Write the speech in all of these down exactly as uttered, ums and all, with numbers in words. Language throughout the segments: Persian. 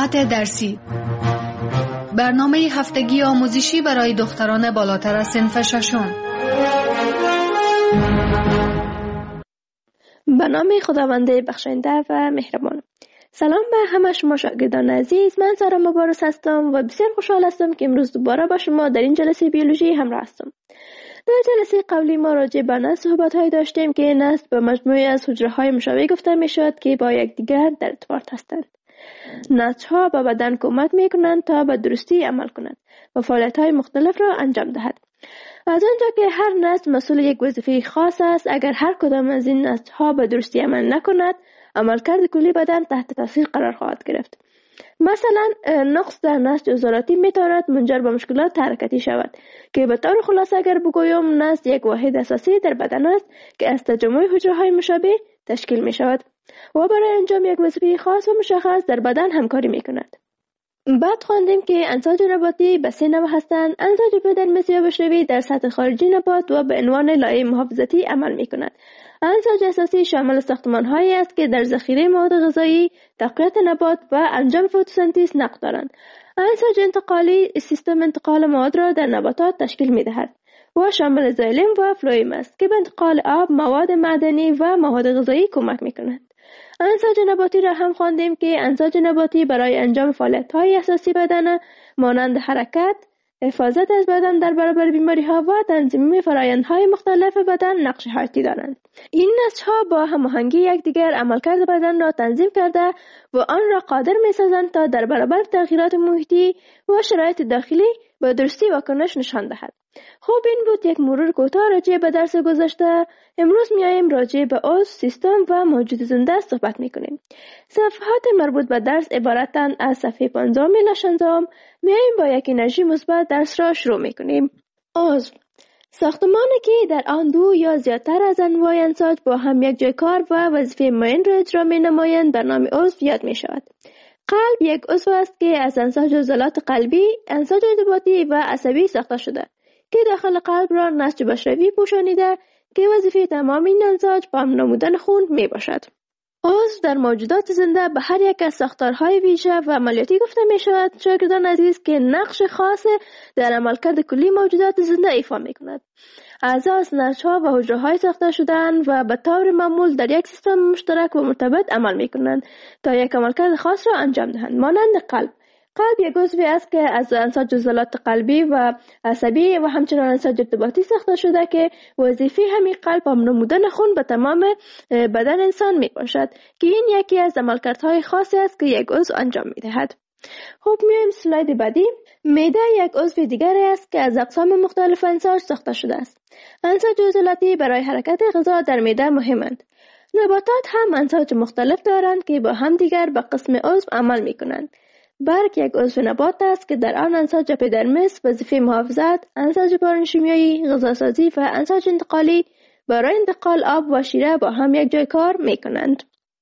ساعت درسی، برنامه هفتگی آموزشی برای دختران بالاتر از صنف ششم. به نام خداوند بخشنده و مهربان. سلام به همه شما شاگردان عزیز، من سارا مبارز هستم و بسیار خوشحال هستم که امروز دوباره با شما در این جلسه بیولوژی همراه هستم. در جلسه قبلی ما راجع به نسل صحبت‌هایی داشتیم که نسل به مجموعه از حجره‌های مشابه گفته می‌شود که با یکدیگر در ارتباط هستند. نسل‌ها به بدن کمک می‌کنند تا به درستی عمل کنند و فعالیت‌های مختلف را انجام دهد. از آنجا که هر نسل مسئول یک وظیفه خاص است، اگر هر کدام از این نسل‌ها به درستی عمل نکند، عملکرد کلی بدن تحت تاثیر قرار خواهد گرفت. مثلا نقص در نسج عضلاتی میتواند منجر به مشکلات حرکتی شود که به طور خلاصه اگر بگویم نسج یک واحد اساسی در بدن است که از تجمع حجره‌های مشابه تشکیل می شود و برای انجام یک وظیفه خاص و مشخص در بدن همکاری می کند. بعد خواندیم که انساج نباتی به سه نوع هستند: انساج اپیدرمیس یا بشروی در سطح خارجی نبات و به عنوان لایه محافظتی عمل می کند. انساج اساسی شامل ساختمان‌هایی است که در ذخیره مواد غذایی، تقویت نبات و انجام فتوسنتز نقش دارند. انساج انتقالی سیستم انتقال مواد را در نباتات تشکیل می‌دهد و شامل زایلم و فلوئیم است که به انتقال آب، مواد معدنی و مواد غذایی کمک می‌کند. انساج نباتی را هم خواندیم که انساج نباتی برای انجام فعالیت‌های اساسی بدن مانند حرکت، حفاظت از بدن در برابر بیماری‌ها و تنظیم فرآیندهای مختلف بدن نقش حیاتی دارند. این نسج‌ها با هماهنگی یکدیگر عملکرد بدن را تنظیم کرده و آن را قادر می‌سازند تا در برابر تغییرات محیطی و شرایط داخلی به درستی واکنش نشان دهد. خب این بود یک مرور کوتاه راجع به درس گذشته. امروز میایم راجع به عضو، سیستم و موجود زنده صحبت میکنیم. صفحات مربوط به درس عبارتند از صفحه پانزدهم الی شانزدهم. میایم با یک انرژی مثبت درس را شروع میکنیم. عضو، ساختمانی که در آن دو یا زیادتر از انواع انساج با هم یک جای کار و وظیفه معین را اجرا مینمایند به نام عضو یاد میشود. قلب یک عضو است که از انساج عضلات قلبی، انساج ارتباطی و عصبی ساخته شده که داخل قلب را نسج بشروی پوشانیده که وظیفه تمام این انساج پمپ نمودن خون می باشد. عضو در موجودات زنده به هر یک از ساختارهای ویژه و عملیاتی گفته می شود شاگردان عزیز که نقش خاص در عملکرد کلی موجودات زنده ایفا می کند. اعضا از نسج‌ها و حجره‌های ساخته شده‌اند و به طور معمول در یک سیستم مشترک و مرتبط عمل می کنند تا یک عملکرد خاص را انجام دهند. مانند قلب قلب یک عضوی است که از انساج عضلات قلبی و عصبی و همچنان انساج ارتباطی ساخته شده که وظیفه همین قلب پمپ نمودن خون به تمام بدن انسان می باشد که این یکی از عملکردهای خاصی است که یک عضو انجام می دهد. خب میایم سلاید بعدی. معده یک عضو دیگری است که از اقسام مختلف انساج ساخته شده است. انساج عضلاتی برای حرکت غذا در معده مهمند. نباتات هم انساج مختلف دارند که با هم دیگر به قسم عضو عمل می کنند. برگ یک عضو نبات است که در آن انساج اپیدرمیس وظیفه محافظت، انساج پارنشیمیایی، غذاسازی و انساج انتقالی برای انتقال آب و شیره با هم یک جای کار می کنند.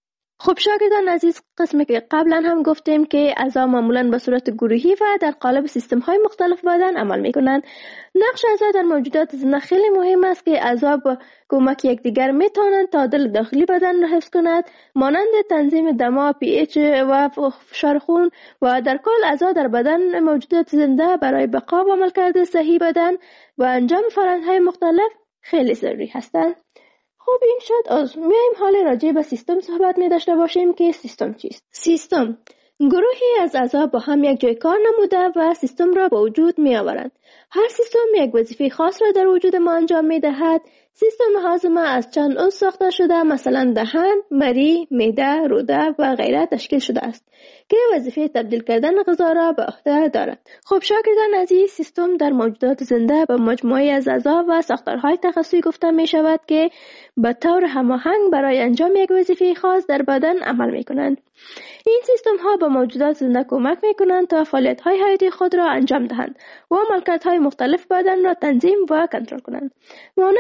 خب شاگردان عزیز، قسمی که قبلا هم گفتیم که اعضا معمولا به صورت گروهی و در قالب سیستم های مختلف بدن عمل می کنند. نقش اعضا در موجودات زنده خیلی مهم است که اعضا با کمک یکدیگر می توانند تعادل داخلی بدن را حفظ کند، مانند تنظیم دما، پی ایچ و فشار خون و در کل اعضا در بدن موجودات زنده برای بقا و عملکرد صحیح بدن و انجام فرآیندهای مختلف خیلی ضروری هستند. خب این شد عضو. میایم حال راجع به سیستم صحبت می داشته باشیم که سیستم چیست؟ سیستم گروهی از اعضا با هم یک جای کار نموده و سیستم را به وجود می آورند. هر سیستم یک وظیفه خاص را در وجود ما انجام می دهد. سیستم هاضمه از چند عضو ساخته شده، مثلا دهان، مری، معده، روده و غیره تشکیل شده است که وظیفه تبدیل کردن غذا را به عهده دارد. خب شاگردان عزیز، سیستم در موجودات زنده به مجموعه از اعضا و ساختارهای تخصصی گفته می شود که به طور هماهنگ برای انجام یک وظیفه خاص در بدن عمل می کنند. این سیستم ها به موجودات زنده کمک می کنند تا فعالیت های حیاتی خود را انجام دهند و عملکردهای مختلف بدن را تنظیم و کنترل کنند. مانند سیستم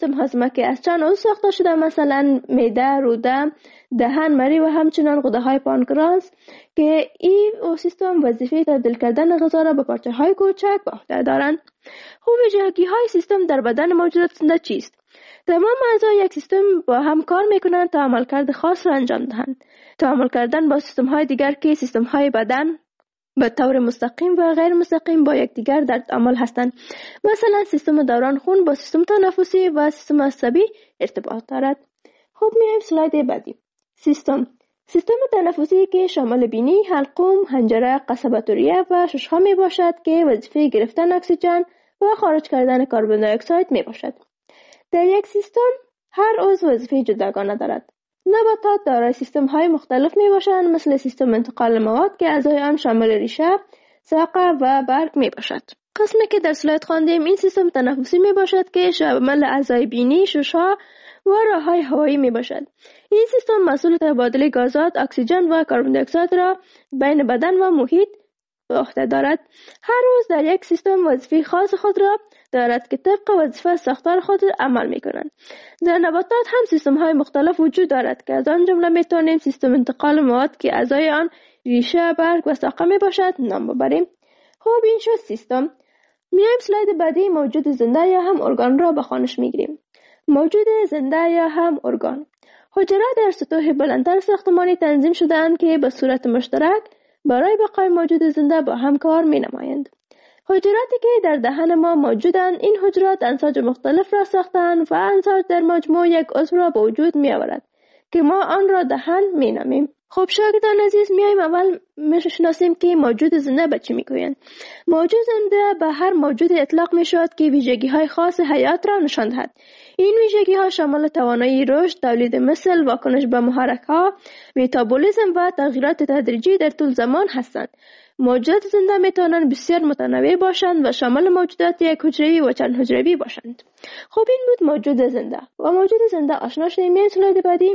سیستم هاضمه که از چند عضو ساخته شده، مثلا معده، روده، دهن، مری و همچنین غده های پانکراس، که این سیستم وظیفه تبدیل کردن غذا را به پارچه های کوچک به عهده دارند. خوب ویژگی های سیستم در بدن موجودات زنده چیست؟ تمام اعضای یک سیستم با هم کار میکنند تا عملکرد خاص را انجام دهند. تعامل کردن با سیستم های دیگر که سیستم های بدن به طور مستقیم و غیر مستقیم با یکدیگر در تعامل هستند. مثلا سیستم دوران خون با سیستم تنفسی و سیستم عصبی ارتباط دارد. خب میایم سلاید بعدی. سیستم سیستم تنفسی که شامل بینی، حلقوم، حنجره، قصبه ریه و ششها می باشد که وظیفه گرفتن اکسیژن و خارج کردن کربن دی اکساید می باشد. در یک سیستم هر عضو وظیفه جداگانه دارد. نباتات دارای سیستم های مختلف می باشند، مثل سیستم انتقال مواد که اعضای آن شامل ریشه، ساقه و برگ می باشد. قسمی که در سلاید خواندیم این سیستم تنفسی می باشد که شامل اعضای بینی، ششها و راههای هوایی می باشد. این سیستم مسئول تبادل گازات، اکسیژن و کربن دی اکساید را بین بدن و محیط به عهده دارد. هر عضو در یک سیستم وظیفه خاص خود را دارد که طبق وظیفه ساختار خود عمل می کنند. در نباتات هم سیستم های مختلف وجود دارد که از آن جمله می توانیم سیستم انتقال مواد که اعضای آن ریشه، برگ و ساقه می باشد نام ببریم. خب این شد سیستم. میایم سلاید بعدی موجود زنده یا هم ارگان را به خوانش می گیریم. موجود زنده یا هم ارگان حجره در سطوح بلندتر ساختمانی تنظیم شده‌اند که به صورت مشترک برای بقای موجود زنده با هم کار می نمایند. حجراتی که در دهن ما موجودند، این حجرات انساج مختلف را ساختند و انساج در مجموع یک عضو را به وجود می آورد که ما آن را دهن می نامیم. خب شاگردان عزیز، میایم اول میشناسیم که موجود زنده به چی میگویند. موجود زنده به هر موجود اطلاق می شود که ویژگی های خاص حیات را نشان دهد. این ویژگی ها شامل توانایی رشد، تولید مثل، واکنش به محرک ها، متابولیسم و تغییرات تدریجی در طول زمان هستند. موجودات زنده می توانند بسیار متنوع باشند و شامل موجودات یک حجروی و چند حجروی باشند. خب این بود موجود زنده. و موجود زنده آشنا شدیم. میایم سلاید بعدی.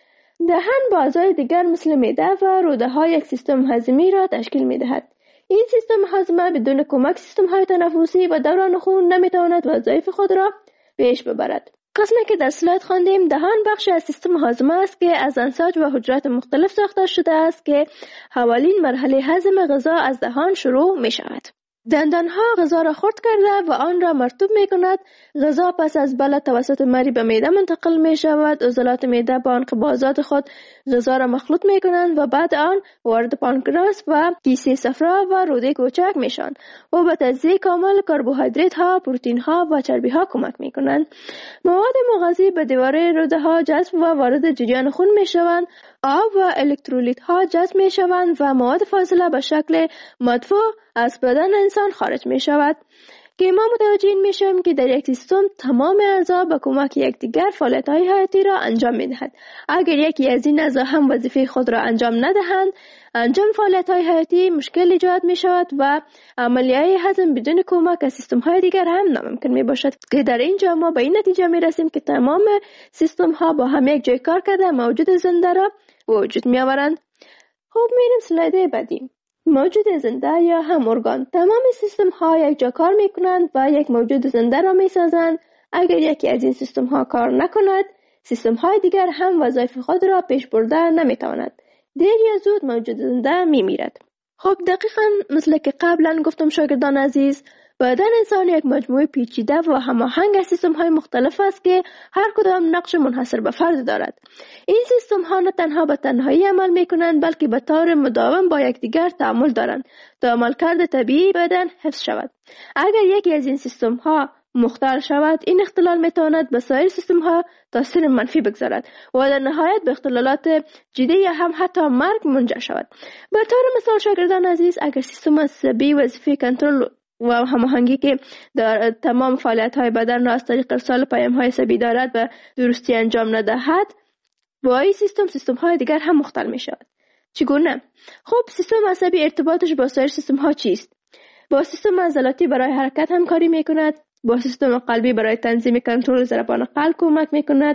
دهن با اعضای دیگر مثل معده و روده ها یک سیستم هضمی را تشکیل می دهد. این سیستم هضم بدون کمک سیستم های تنفسی و دوران خون نمی تواند وظایف خود را پیش ببرد. قسمی که در سلاید خواندیم، دهان بخشی از سیستم هاضمه است که از انساج و حجرات مختلف ساخته شده است که اولین مرحله هضم غذا از دهان شروع می شود. دندانها غذا را خرد کرده و آن را مرطوب می کند. غذا پس از بلع توسط مری به معده منتقل می شود. عضلات معده با انقباضات خود غذا را مخلوط می کنند و بعد آن وارد پانکراس و کیسه صفرا و روده کوچک می شوند و به تجزیه کامل کربوهیدرات ها، پروتئین ها و چربی ها کمک می کنند. مواد مغذی به دیواره روده ها جذب و وارد جریان خون می شوند. آب و الکترولیت ها جذب می شوند و مواد فاضله به شکل مدفوع از بدن انسان خارج می شود که ما متوجه می شویم که در یک سیستم تمام اعضا به کمک یکدیگر فعالیت های حیاتی را انجام می دهند. اگر یکی از این اعضا هم وظیفه خود را انجام ندهند، انجام فعالیت های حیاتی مشکل ایجاد می شود و عملیه هضم بدون کمک از سیستم های دیگر هم ناممکن می باشد که در اینجا ما به این نتیجه می رسیم که تمام سیستم ها با هم یک جای کار کرده موجود زنده را وجود می آورند. خب میریم سلاید بعدی. موجود زنده یا هم ارگان. تمام سیستم ها یک جا کار می کنند و یک موجود زنده را می سازند. اگر یکی از این سیستم ها کار نکند، سیستم های دیگر هم وظایف خود را پیش برده نمی تواند. دیر یا زود موجود زنده می میرد. خب دقیقاً مثل که قبلا گفتم شاگردان عزیز، بدن انسان یک مجموعه پیچیده و هماهنگ از سیستم های مختلف است که هر کدام نقش منحصر به فرد دارد. این سیستم ها نه تنها به تنهایی عمل می کنند بلکه به طور مداوم با یکدیگر تعامل دارند تا عملکرد طبیعی بدن حفظ شود. اگر یکی از این سیستم ها مختل شود، این اختلال می تواند به سایر سیستم ها تاثیر منفی بگذارد و در نهایت به اختلالات جدی یا هم حتی مرگ منجر شود. به طور مثال شاگردان عزیز، اگر سیستم عصبی وظیفه کنترل و هماهنگی که در تمام فعالیت های بدن را از طریق ارسال پیام های عصبی دارد و درستی انجام ندهد، با این سیستم سیستم های دیگر هم مختل می شود. چگونه؟ خب سیستم عصبی ارتباطش با سایر سیستم ها چیست؟ با سیستم عضلاتی برای حرکت همکاری می کند، با سیستم قلبی برای تنظیم کنترل ضربان قلب کمک می کند،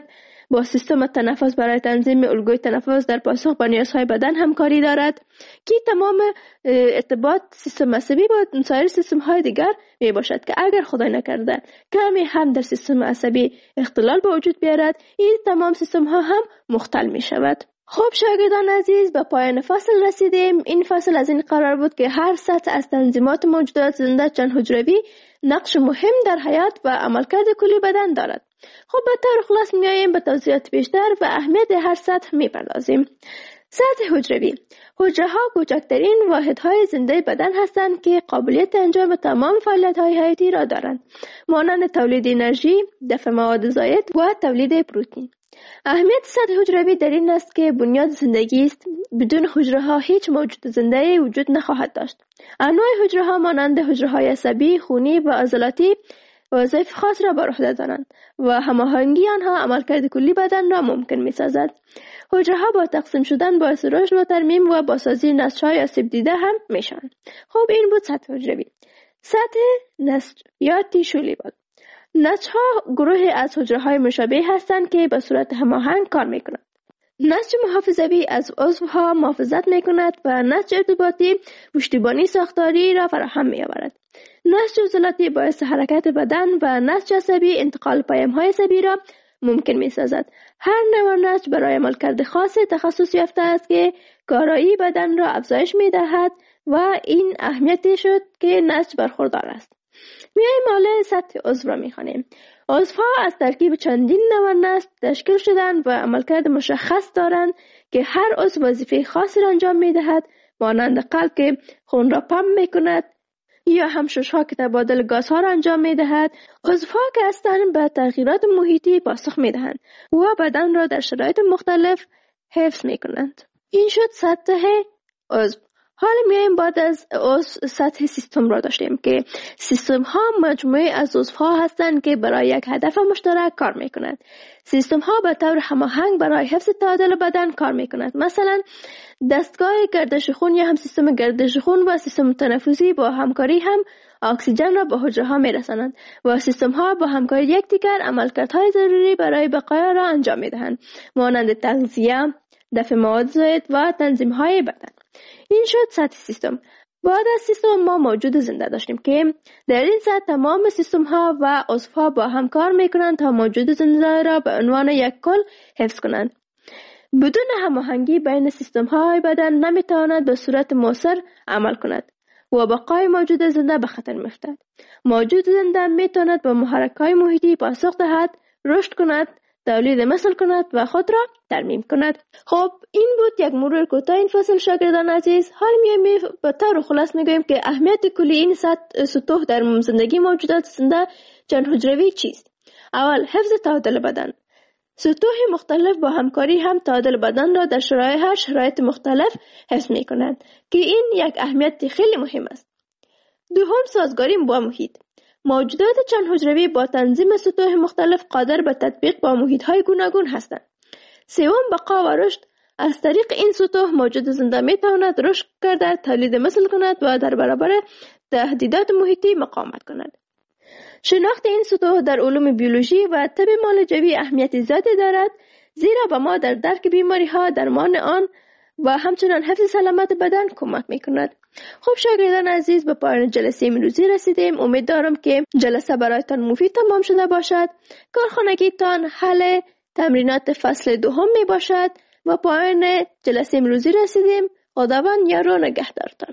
با سیستم تنفس برای تنظیم الگوی تنفس در پاسخ به نیازهای بدن همکاری دارد که تمام ارتباط سیستم عصبی با سایر سیستم های دیگر می باشد که اگر خدای نکرده کمی هم در سیستم عصبی اختلال به وجود بیارد، این تمام سیستم ها هم مختل می شود. خب شاگردان عزیز، به پایان فصل رسیدیم. این فصل از این قرار بود که هر سطح از تنظیمات موجودات زنده چند حجروی نقش مهم در حیات و عملکرد کلی بدن دارد. خب به طور خلاص میاییم به توضیحات بیشتر و اهمیت هر سطح میپردازیم. سطح حجروی: حجره ها کوچکترین واحدهای زنده بدن هستند که قابلیت انجام تمام فعالیت‌های حیاتی را دارند، مانند تولید انرژی، دفع مواد زائد و تولید پروتئین. اهمیت سطح حجروی در این است که بنیاد زندگی است. بدون حجره ها هیچ موجود زنده وجود نخواهد داشت. انواع حجره ها مانند حجره های عصبی، خونی و عضلاتی وظایف خاص را بر عهده دارند و هماهنگی آنها عملکرد کلی بدن را ممکن می‌سازد. حجره ها با تقسیم شدن باعث رشد و ترمیم و بازسازی نسج‌های آسیب دیده هم میشن. خب این بود سطح حجروی. سطح نسج یا تیشو لیول: نسج‌ها گروه از حجره‌های مشابه هستند که به صورت هماهنگ کار می‌کنند. نسج محافظوی از عضوها محافظت می‌کند و نسج ارتباطی پشتیبانی ساختاری را فراهم می‌آورد. نسج عضلاتی باعث حرکت بدن و نسج عصبی انتقال پیام‌های عصبی را ممکن می‌سازد. هر نوع نسج برای عملکرد خاص تخصص یافته است که کارایی بدن را افزایش می‌دهد و این اهمیتی شد که نسج برخوردار است. میایم حالا سطح عضو را میخوانیم. عضوها از ترکیب چندین نوع نسج تشکیل شدند و عملکرد مشخص دارند که هر عضو وظیفه خاصی را انجام میدهد، مانند قلب که خون را پمپ میکند یا همششها که تبادل گازها را انجام میدهد. عضوها که هستند به تغییرات محیطی پاسخ میدهند و بدن را در شرایط مختلف حفظ میکنند. این شد سطح عضو. حالا میایم بعد از عضو سطح سیستم را داشتیم که سیستم ها مجموعه از عضوها هستند که برای یک هدف مشترک کار میکنند. سیستم ها به طور هماهنگ برای حفظ تعادل بدن کار میکنند. مثلا دستگاه گردش خون یا هم سیستم گردش خون و سیستم تنفسی با همکاری هم اکسیژن را به حجره ها میرسانند و سیستم ها با همکاری یکدیگر عملکردهای ضروری برای بقا را انجام میدهند، مانند تغذیه، دفع مواد زائد و تنظیم های بدن. این شد سطح سیستم. بعد از سیستم ما موجود زنده داشتیم که در این سطح تمام سیستم ها و عضوها با هم کار میکنند تا موجود زنده را به عنوان یک کل حفظ کنند. بدون هماهنگی بین سیستم های بدن نمیتواند به صورت مؤثر عمل کند و بقای موجود زنده به خطر میفتد. موجود زنده میتواند به محرک‌های محیطی پاسخ دهد، رشد کند، تولید مثل کند و خود را ترمیم کند. خب این بود یک مرور کوتاه این فصل شاگردان عزیز. حال میایم به طور خلاص میگویم که اهمیت کلی این سطوح در زندگی موجودات زنده چند حجروی چیست. اول، حفظ تعادل بدن. سطوح مختلف با همکاری هم تعادل بدن را در شرایط هر شرایط مختلف حفظ میکنند که این یک اهمیت خیلی مهم است. دوم، سازگاری با محیط. موجودات چند حجروی با تنظیم سطوح مختلف قادر به تطبیق با محیط‌های گوناگون هستند. سوم، بقا و رشد. از طریق این سطوح موجود زنده میتواند رشد کرده، تولید مثل کند و در برابر تهدیدات محیطی مقاومت کند. شناخت این سطوح در علوم بیولوژی و طب معالجوی اهمیت زیادی دارد، زیرا به ما در درک بیماری‌ها، درمان آن و همچنان حفظ سلامت بدن کمک میکند. خب شاگردان عزیز، به پایان جلسه امروزی رسیدیم. امید دارم که جلسه برایتان مفید تمام شده باشد. کارخانگیتان حل تمرینات فصل دوم می باشد و پایان جلسه امروزی رسیدیم. خداوند یار و نگهدارتان.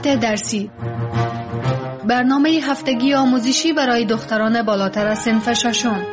صفحات درسی، برنامه هفتگی آموزشی برای دختران بالاتر از صنف ششم.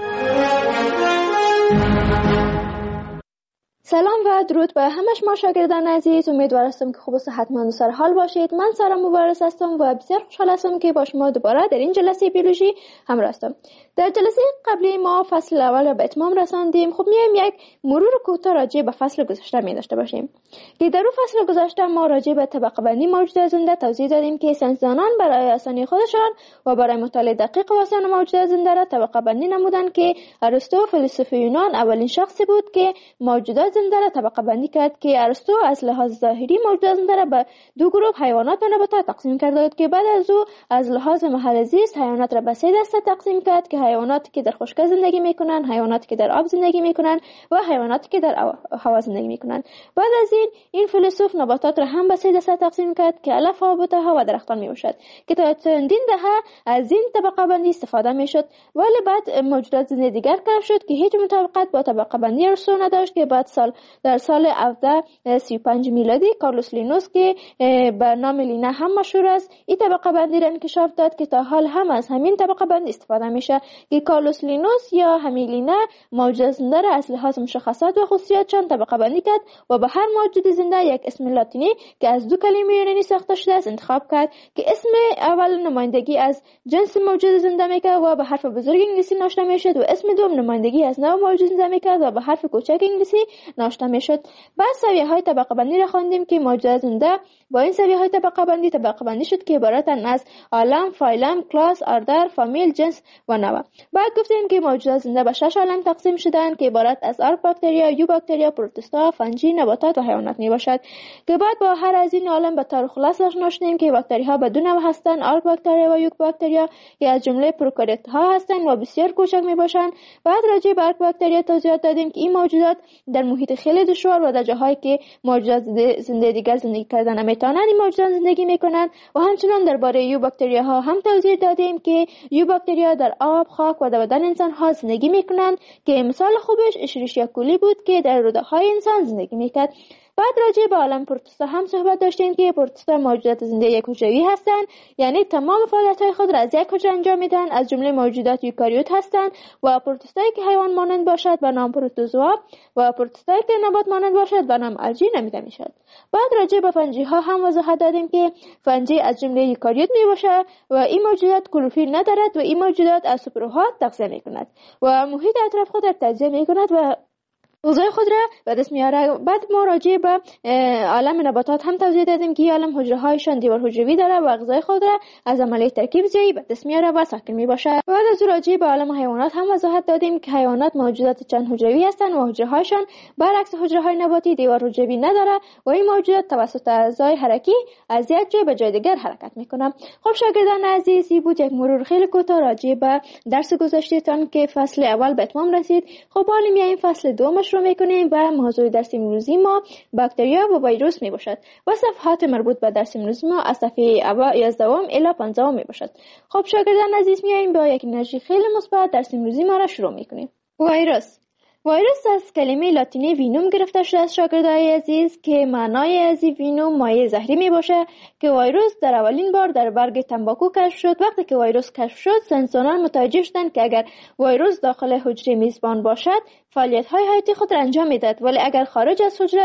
سلام و درود به همه شما شاگردان عزیز. امیدوار هستم که خوب و صحتمند و سر حال باشید. من سارا مبارز هستم و بسیار خوشحال هستم که با شما دوباره در این جلسه بیولوژی همراه هستم. در جلسه قبلی ما فصل اول را به اتمام رساندیم. خب میایم یک مرور کوتاه راجع به فصل گذشته می داشته باشیم. که در اون فصل گذشته ما راجع به طبقه بندی موجودات زنده توضیح دادیم که ساینسدانان برای آسانی خودشان و برای مطالعه دقیق واسطه موجودات زنده را طبقه بندی نمودند که ارسطو فیلسوف یونان اولین شخصی بود که موجودات زنده را طبقه بندی کرد. که ارسطو از لحاظ ظاهری موجودات زنده را به دو گروه حیوانات و نباتات تقسیم کرده بود که بعد از او از لحاظ محل زیست حیوانات را به سه دسته تقسیم کرد که حیواناتی که در خشکی زندگی میکنن، حیواناتی که در آب زندگی میکنن و حیواناتی که در هوا زندگی میکنن. بعد از این این فیلسوف نباتات را هم به سه دسته تقسیم کرد که علف ها، بوته ها و درختان میباشد که تا چندین دهه از این طبقه بندی استفاده میشد. ولی بعد موجودات زنده دیگر کشف شد که هیچ مطابقت با طبقه بندی ارسطو نداشت که بعد سال در سال هفده سی و پنج میلادی کارلوس لینوس که به نام لینا هم مشهور است این طبقه بندی را انکشاف داد که تا حال هم از همین طبقه بندی استفاده میشه که کارلوس لینوس یا همین لینا موجودات زنده را از لحاظ مشخصات و خصوصیاتشان طبقه بندی کرد و به هر موجود زنده یک اسم لاتینی که از دو کلمه یونانی ساخته شده است انتخاب کرد که اسم اول نمایندگی از جنس موجود زنده میکرد و به حرف بزرگ انگلیسی نوشته میشد و اسم دوم نمایندگی از نوع موجود زنده میکرد و به حرف کوچک انگلیسی نوشته میشد. بعد سویه های طبقه بندی را خواندیم که موجودات زنده با این سویه های طبقه بندی طبقه بندی شد که عبارتند از عالم، فایلم، کلاس، اردر، فامیل، جنس و نوع. بعد گفتیم که موجودات زنده به شش عالم تقسیم شدند که عبارت از آرک باکتریا، یو باکتریا، پروتوستا، فنجی، نباتات و حیوانات می باشد که بعد با هر از این عالم به طور خلاص آشنا شدیم که باکتری ها به دو نوع هستند، آرک باکتریا و یوک باکتریا که از جمله پروکاریوت ها هستند و بسیار کوچک می باشند. بعد راجع به آرک باکتریا توضیحات دادیم که این موجودات در محیط خیلی دشوار و در جاهایی که موجودات زنده دیگر زندگی کردن نمیتونند این موجودات زندگی میکنند. و همچنان درباره یو باکتریا ها هم توضیح دادیم که یو باکتریا در آب، خاک و در بدن انسان ها زندگی میکنند که مثال خوبش اشریشیا کولی بود که در روده های انسان زندگی میکرد. بعد راجع به عالم پروتوستا هم صحبت داشتیم که پروتوستا موجودات زنده یک حجروی هستند، یعنی تمام فعالیت‌های خود را از یک حجره انجام میدن، از جمله موجودات یوکاریوت هستند. و پروتوستایی که حیوان مانند باشد به نام پروتوزوا و پروتوستایی که نبات مانند باشد به نام الژی نامیده میشد. بعد راجع به فنجی ها هم وضاحت دادیم که فنجی از جمله یوکاریوت میباشد و این موجودات کلروفیل ندارد و این موجودات از سوپرها تغذیه میکند و محیط اطراف خود را تجزیه میکند و غذای خود را به دست میاره. بعد ما راجع به عالم نباتات هم توضیح دادیم که عالم حجره هایشان دیوار حجروی داره و غذای خود را از عملیه ترکیب زیایی به دست میاره و ساکن میباشه. بعد از راجع به عالم حیوانات هم وضاحت دادیم که حیوانات موجودات چند حجروی هستند و حجره هایشان برعکس حجره های نباتی دیوار حجروی نداره و این موجودات توسط اعضای حرکی از یک جای به جای دیگر حرکت میکنه. خب شاگردان عزیز، این بود یک مرور خیلی کوتاه راجع به درس گذشتهتان که فصل اول به اتمام رسید. خب حالا میایم فصل دوم رو میکنیم و موضوع درس امروزی ما باکتریا و ویروس می باشد و صفحات مربوط به درس امروزی ما از صفحه یازده الی پانزده می باشد. خب شاگردان عزیز، میایم با یک انرژی خیلی مثبت درس امروزی ما را شروع میکنیم. ویروس ویروس از کلمه لاتینی وینوم گرفته شده است شاگردان عزیز که معنای از وینوم مایع زهری می باشه که ویروس در اولین بار در برگ تنباکو کشف شد. وقتی که ویروس کشف شد ساینسدانان متوجه شدند که اگر ویروس داخل حجره میزبان باشد فعالیت های حیاتی خود را انجام میدهد، ولی اگر خارج از حجره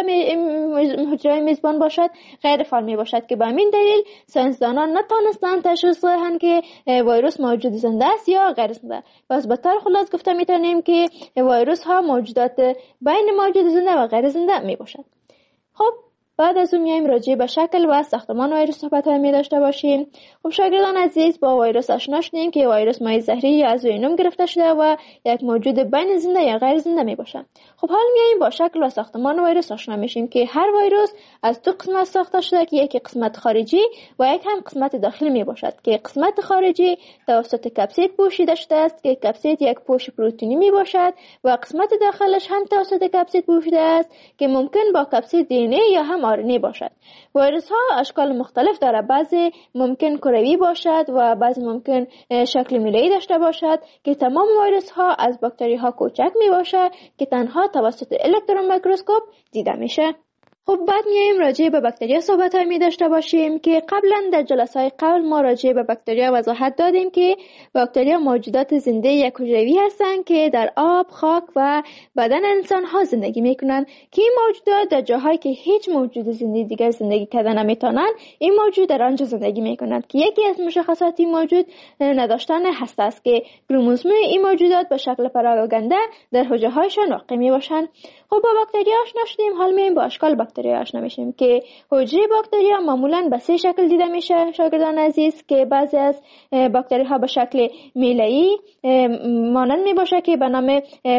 حجره میزبان باشد غیر فعال می باشد که به همین دلیل ساینسدانان نتوانستند تشخیص دهند که ویروس موجود زنده است یا غیر زنده. پس به طور خلاص گفته میتونیم که ویروس ها موجودات بین موجود زنده و غیر زنده می باشد. خب بعد از اون میایم راجع به شکل و ساختمان ویروس صحبت می داشته باشیم. خب شاگردان عزیز، با ویروس آشنا شدیم که ویروس مایع زهری یا از وینوم گرفته شده و یک موجود بین زنده یا غیر زنده می باشد. خب حالا میایم با شکل و ساختمان ویروس آشنا میشیم که هر ویروس از دو قسمت ساخته شده که یکی قسمت خارجی و یک هم قسمت داخلی می باشد که قسمت خارجی توسط کپسید پوشیده شده است که کپسید یک پوش پروتئینی می باشد و قسمت داخلش هم توسط کپسید پوشیده است که ممکن با کپسید دی ان ای یا هم آر ان ای باشد. ویروس ها اشکال مختلف داره، بعضی ممکن کروی باشد و بعضی ممکن شکل میله‌ای داشته باشد که تمام ویروس ها از باکتری ها کوچک می باشد که تنها توسط الکترون میکروسکوپ دیده میشه. خب بعد میایم راجع به باکتریا صحبت های می داشته باشیم که قبلا در جلسه های قبل ما راجع به باکتریا وضاحت دادیم که باکتریا موجودات زنده یک حجروی هستند که در آب، خاک و بدن انسان ها زندگی میکنند که این موجودات در جاهایی که هیچ موجود زنده دیگر زندگی کردن نمیتونند این موجود در آنجا زندگی میکنند که یکی از مشخصات این موجود نداشتن هسته است که کروموزوم این موجودات به شکل پراگنده در حجره هایشان واقع می باشند. خب با باکتریا آشنا شدیم، حال میایم با اشکال باکتریا آشنا میشیم که حجره باکتریا معمولا به سه شکل دیده میشه شاگردان عزیز، که بعضی از باکتری ها به شکل میله‌ای مانند می باشه که به نام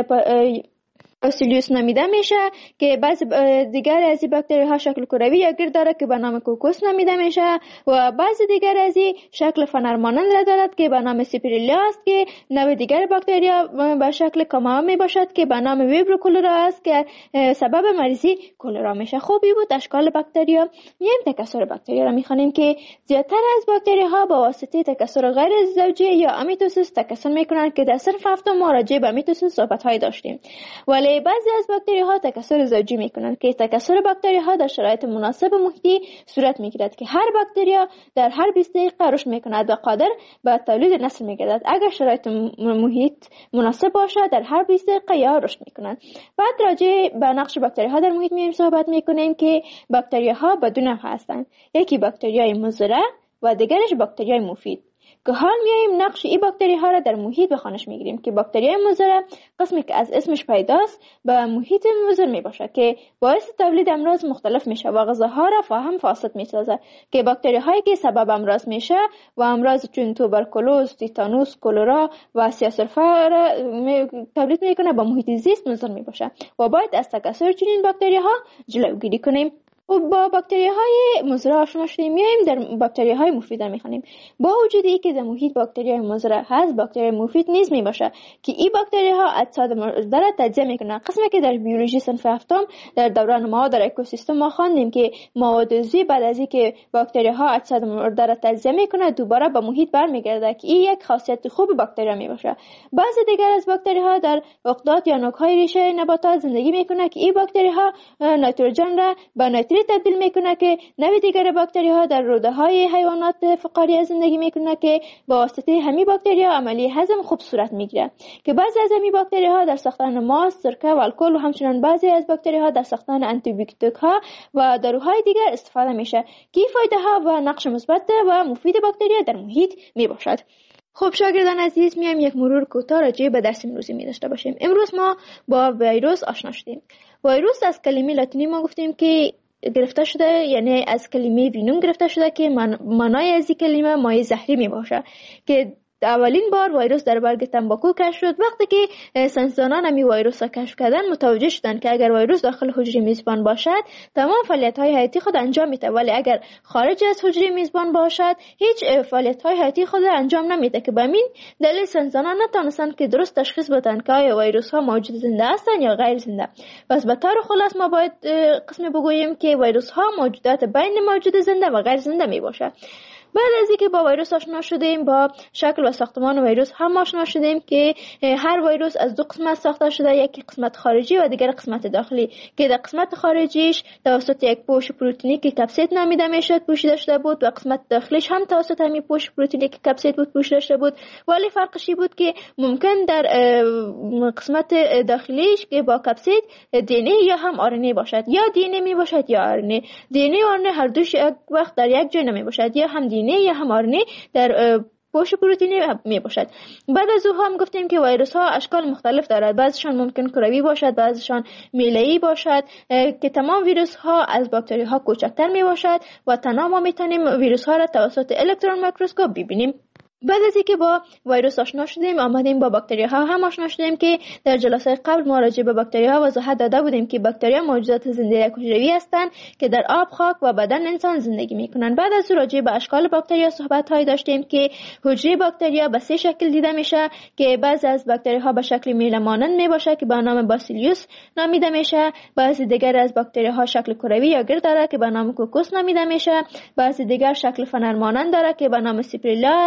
باسیلیوس نامیده میشه، که بعضی دیگر از این باکتری ها شکل کروی یا گرد داره که به نام کوکوس نامیده میشه و بعضی دیگر از این شکل فنر مانند را دارد که به نام سیپریلا است، که نوع دیگر باکتریا به شکل کاما می باشد که به نام ویبرو کولرا است که سبب مریضی کولرا میشه. خوبی بود اشکال باکتریا. میایم تکثر باکتریا را میخوانیم که زیادتر از باکتری ها با واسطه تکثر غیر زوجی یا امیتوسیس تکثر میکنند که در صنف هفتم ما راجع به امیتوسیس صحبت های داشتیم، ولی بعضی از باکتری ها تکثر زوجی میکنند که تکثر باکتری ها در شرایط مناسب محیطی صورت میگیرد که هر باکتریا در هر بیست دقیقه رشد میکند و قادر به تولید نسل میگردد. اگر شرایط محیط مناسب باشد در هر بیست دقیقه یا رشد میکنند. بعد راجع به نقش باکتری ها در محیط میایم صحبت میکنیم که باکتری ها به دو نوع هستند، یکی باکتریای مضر و دیگرش باکتریای مفید، که حال میایم نقش این باکتری ها را در محیط به خوانش میگیریم که باکتریای مضر قسمی که از اسمش پیداست به محیط مضر میباشه که باعث تولید امراض مختلف میشه و غذاها را فاهم فاسد میسازه، که باکتری هایی که سبب امراض میشه و امراض چون توبرکولوز، تیتانوس، کولرا و سیاه‌سرفه را تولید میکنه به محیط زیست مضر میباشه و باید از تکثر چنین باکتری ها جلوگیری کنیم. و با باکتری های مضر آشنا شدیم، میایم در باکتری های مفید را میخوانیم. با وجود اینکه در محیط باکتری های مضر هست، باکتری مفید نیز میباشه که این باکتری ها اجساد مرده را تجزیه میکنن. قسمی که در بیولوژی صنف هفتم در دوران ما در اکوسیستم ما خواندیم که مواد عضوی بعد از اینکه باکتری ها اجساد مرده را تجزیه میکنه دوباره به محیط برمیگرده که این یک خاصیت خوب باکتری میباشه. بعضی دیگر از باکتری ها در عقدات یا نوک های ریشه نباتات زندگی میکنه که این باکتری ها نیتروژن را به تبدیل میکنه که نوع دیگر باکتری ها در روده های حیوانات فقاریه زندگی میکنه که با واسطه همین باکتری ها عملی هضم خوب صورت میگیره، که بعضی از همین باکتری ها در ساختن ماست، سرکه و الکل و همچنین بعضی از باکتری ها در ساختن آنتی بیوتیک ها و داروهای دیگر استفاده میشه که فایده ها و نقش مثبت و مفید باکتری در محیط میباشد. خب شاگردان عزیز، میایم یک مرور کوتاه راجع به درس امروزی می داشته باشیم. امروز ما با ویروس آشنا شدیم. ویروس از کلمه لاتینی ما گفتیم که گرفته شده، یعنی از کلمه وینوم گرفته شده که معنای از این کلمه مایع زهری می باشه، که اولین بار ویروس در برگ تنباکو کشف شد. وقتی که ساینسدانان می ویروس را کشف کردن متوجه شدند که اگر ویروس داخل حجره میزبان باشد تمام فعالیت های حیاتی خود انجام میده، ولی اگر خارج از حجره میزبان باشد هیچ فعالیت های حیاتی خود انجام نمیده، که به همین دلیل ساینسدانان نتونستند که درست تشخیص بدن که آیا ویروس ها موجود زنده هستند یا غیر زنده. پس به طور خلاص ما باید قسمی بگوییم که ویروس ها موجودات بین موجود زنده و غیر زنده می باشد. بعد از اینکه با ویروس آشنا شدیم، با شکل و ساختمان ویروس هم آشنا شدیم که هر ویروس از دو قسمت ساخته شده، یکی قسمت خارجی و دیگر قسمت داخلی، که در قسمت خارجیش توسط یک پوش پروتئینی که کپسید نامیده میشد پوشیده شده بود و قسمت داخلیش هم توسط همین پوش پروتئینی که کپسید بود پوشیده شده بود، ولی فرقش بود که ممکن در قسمت داخلیش که با کپسید دی ان ای یا هم آر ان ای باشد، یا دی ان ای می باشد یا آر ان ای. دی ان ای و آر ان ای هر دوش یک وقت در یک جای نمی باشد، یا هم دی ان ای یا هم آر ان ای در پوش پروتئینی می باشد. بعد از او هم گفتیم که ویروس ها اشکال مختلف دارد، بعضیشان ممکن کروی باشد، بعضیشان میله‌ای باشد، که تمام ویروس ها از باکتری ها کوچکتر می باشد و تنها ما میتونیم ویروس ها را توسط الکترون میکروسکوپ ببینیم. بعد از اینکه با ویروس آشنا شدیم، آمدیم با باکتری ها هم آشنا شدیم که در جلسه قبل ما راجع به باکتری ها وضاحت داده بودیم که باکتری ها موجودات زنده حجروی هستند که در آب، خاک و بدن انسان زندگی میکنند. بعد از راجع به اشکال باکتری ها صحبت های داشتیم که حجره باکتری ها به سه شکل دیده میشه، که بعضی از باکتری ها به شکل میله مانند میباشه که به نام باسیلیوس نامیده میشه، بعضی دیگر از باکتری ها شکل کروی یا گرد داره که به نام کوکوس نامیده میشه، بعضی دیگر شکل فنر مانند داره که به نام سیپریلا است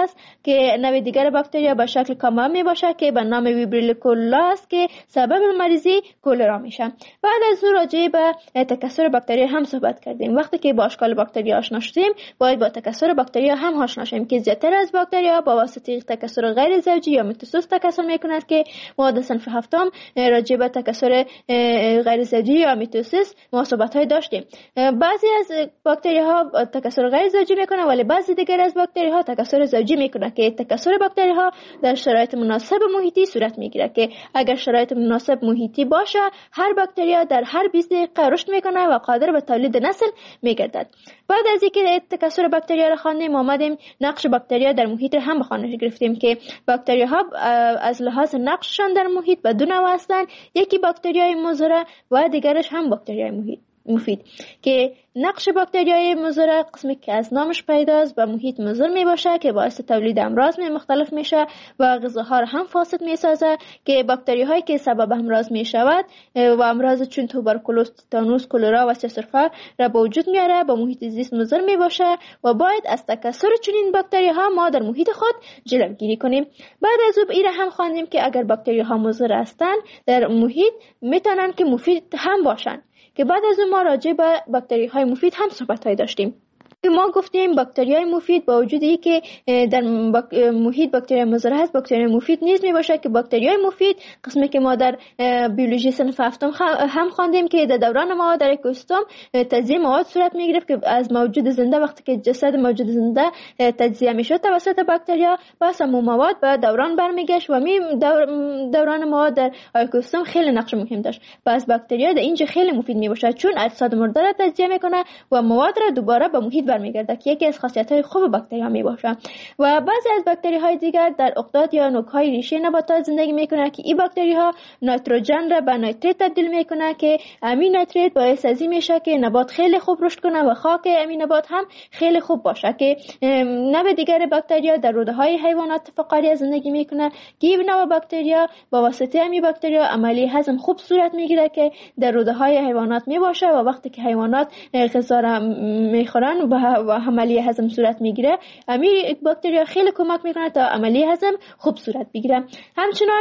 که نوع دیگر باکتریا به شکل کاملا می باشه که به نام ویبریل کولera است که سبب مریضی کولرا میشه. بعد از اون راجع به تکثر باکتریا هم صحبت کردیم. وقتی که با اشکال باکتریا آشنا شدیم باید با تکثر باکتریا هم آشنا شیم که زیاتر از باکتریا با واسطه تکثر غیر زوجی یا میتوسیس تکثر میکنند که ما در صنف هفتم راجع به تکثر غیر زوجی یا میتوسیس ما صحبت های داشتیم. بعضی از باکتری ها تکثر غیر زوجی میکنه ولی بعضی دیگر از باکتری ها تکثر زوجی میکنه که تکثر باکتری ها در شرایط مناسب محیطی صورت میگیره که اگر شرایط مناسب محیطی باشه هر باکتریا در هر بیست دقیقه رشد میکنه و قادر به تولید نسل میگردد. بعد از اینکه تکثر باکتریا را خواندیم آمدیم نقش باکتریا در محیط هم بخوانش گرفتیم که باکتریا ها از لحاظ نقششان در محیط به دو نوع هستند. یکی باکتریای مضر و دیگرش هم باکتریای محیط مفید که نقش باکتریای مضر قسمی که از نامش پیداست به محیط مضر می باشه که باعث تولید امراض مختلف میشه و غذاها را هم فاسد می سازه که باکتری هایی که سبب امراض می شود و امراض چون توبرکولوز، تتانوس، کولرا و سرفه را به وجود میاره به محیط زیست مضر می باشه و باید از تکثر چنین باکتری ها ما در محیط خود جلوگیری کنیم. بعد از اون ایره هم خواندیم که اگر باکتری ها مضر هستند در محیط میتونن که مفید هم باشن که بعد از اون ما راجع به باکتری های مفید هم صحبت های داشتیم. ما گفتیم باکتری های مفید با وجود ای که در محیط باکتری مضر هست باکتری مفید نیز می باشه که باکتری های مفید قسمی که ما در بیولوژی صنف هفتم هم خواندیم که در دوران ما در اکوسیستم تجزیه مواد صورت می گرفت که از موجود زنده وقتی که جسد موجود زنده تجزیه می شد توسط باکتریا با سموم مواد به دوران برمیگشت و می دور دوران مواد در اکوسیستم خیلی نقش مهم داشت. پس باکتریا در اینجا خیلی مفید می باشه چون اجساد مرده را تجزیه میکنه و مواد را دوباره به محیط برمیگرده که یکی از خاصیت‌های خوب باکتری‌ها میباشه. و بعضی از باکتری‌های دیگر در اقطاع یا نوک‌های ریشه نباتات زندگی میکنه که این باکتری‌ها نیتروژن را به نیتریت تبدیل میکنه که امین نیتریت باعث از این میشه که نبات خیلی خوب رشد کنه و خاک امین نبات هم خیلی خوب باشه که نوع دیگر باکتریا در روده‌های حیوانات فقاریه زندگی میکنه که این نوع باکتریا با واسطه امین باکتریا عملی هضم خوب صورت میگیره که در روده‌های حیوانات میباشه و وقتی که حیوانات غذا را میخورن و عملی هضم صورت میگیره امی باکتریا خیلی کمک میکنه تا عملی هضم خوب صورت بگیره. همچنان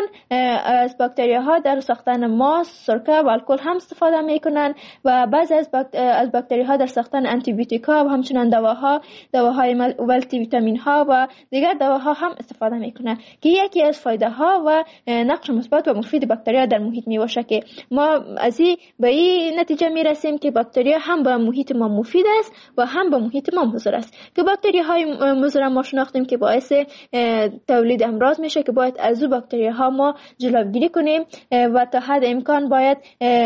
از باکتریا ها در ساختن ماست، سرکه و الکل هم استفاده میکنن و بعضی از باکت... از باکتریا ها در ساختن آنتی بیوتیکا و همچنان دواها دواهای ملتی ویتامین ها و دیگر دواها هم استفاده میکنن که یکی از فایده ها و نقش مثبت و مفید باکتریا در محیط میباشه که ما از این به این نتیجه میرسیم که باکتریا هم به محیط ما مفید است و هم به محیط ما مضر است که باکتری های مضر ما شناختیم که باعث تولید امراض میشه که باید از او باکتری ها ما جلوگیری کنیم و تا حد امکان باید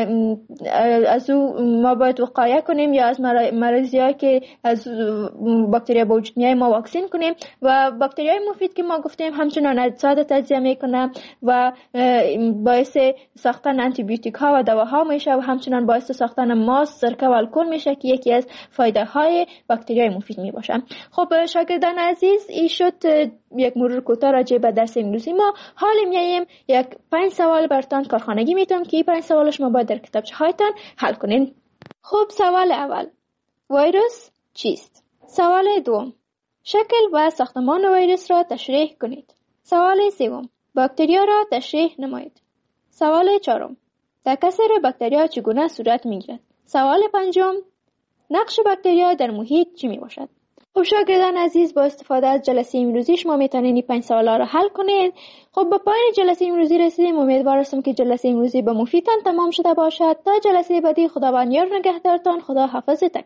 از او ما باید وقایه کنیم یا از مریضی ها که از باکتری با وجود میای ما واکسین کنیم. و باکتری های مفید که ما گفتیم همچنان اجساد تجزیه میکنه و باعث ساختن آنتی بیوتیک ها و دواها میشه و همچنان باعث ساختن ماست، سرکه و الکل میشه که یکی از فایده های باکتریای مفید می باشن. خب شاگردان عزیز این شد یک مرور کوتاه راجع به درس امروزی ما. حال میایم یک پنج سوال براتون کارخانگی میتونم که این پنج سوال شما باید در کتابچه هایتان حل کنین. خب سوال اول ویروس چیست؟ سوال دوم شکل و ساختمان ویروس را تشریح کنید. سوال سوم باکتریا را تشریح نمایید. سوال چهارم تکثر باکتریا چگونه صورت میگیرد؟ سوال پنجم نقش باکتریا در محیط چی می باشد؟ خب شاگردان عزیز با استفاده از جلسه امروزی شما میتونید این پنج سوالا رو حل کنید. خب با پایان جلسه امروزی رسیدیم. امیدوار هستم که جلسه امروزی به مفیدتان تمام شده باشد. تا جلسه بعدی خداوند یار نگهدارتان. خدا حافظتان.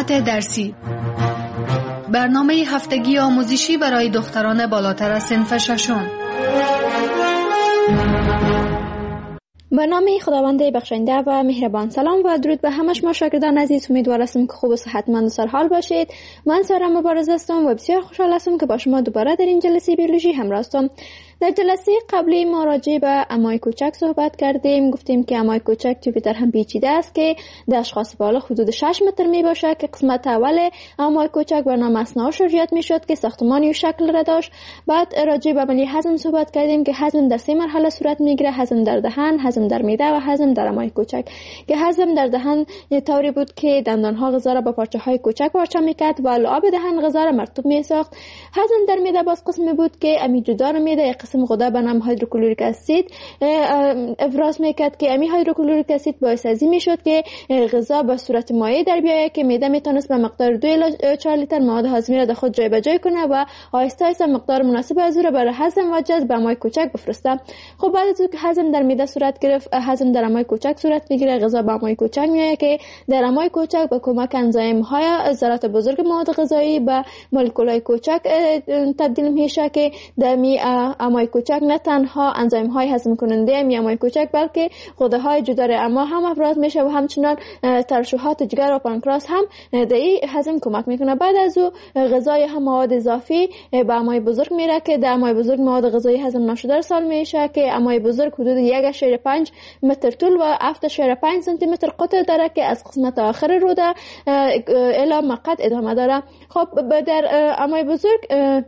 تصفحات درسی، برنامه هفتگی آموزشی برای دختران بالاتر از صنف ششم. به نام خداوند بخشنده و مهربان. سلام و درود به همه شما شاگردان عزیز. امیدوار هستم که خوب و صحتمند و سرحال باشید. من سارا مبارز هستم و بسیار خوشحال هستم که با شما دوباره در این جلسه بیولوژی همراه هستم. در جلسه قبلی ما راجع به امای کوچک صحبت کردیم. گفتیم که امای کوچک جوپیتر هم پیچیده است که در اشخاص بالغ حدود شش متر می باشه که قسمت اول امای کوچک به نام اثنا شجریت می شد که ساختمانی و شکل را داشت. بعد راجع به عملی هضم صحبت کردیم که هضم در سه مرحله صورت می گیره: هضم در دهن، هضم در معده و هضم در امای کوچک. که هضم در دهن طوری بود که دندان ها غذا را با پارچه های کوچک پارچه می کرد و لعاب دهن غذا را مرطوب می ساخت. هضم در معده باز قسمی بود که امیجدار معده قسم غده به نام هیدروکلوریک اسید افراز میکرد که امی هیدروکلوریک اسید باعث از این میشد که غذا به صورت مایع در بیاید که معده میتونست به مقدار دو الی چهار لیتر مواد هاضمه را در خود جایبجای کنه و آهسته آهسته مقدار مناسب از او را برای هضم و جذب به امای کوچک بفرسته. خب بعد از اینکه هضم در معده صورت گرفت، هضم در امای کوچک صورت میگیره. غذا به امای کوچک میآید که در امای کوچک به کمک انزیم های ذرات بزرگ مواد غذایی به مولکول های کوچک تبدیل میشه که در می امای کوچک نه تنها انزیم های هضم کننده امای کوچک بلکه غده های جدار اما هم افراز میشه و همچنان ترشحات جگر و پانکراس هم در این هضم کمک میکنه. بعد از او غذای هم مواد اضافی به امای بزرگ میره که در امای بزرگ مواد غذایی هضم نشده ارسال میشه که امای بزرگ حدود یک اشاره پنج متر طول و هفت اشاره پنج سانتی متر قطر داره که از قسمت آخر روده الی مقعد ادامه داره. خب در امای بزرگ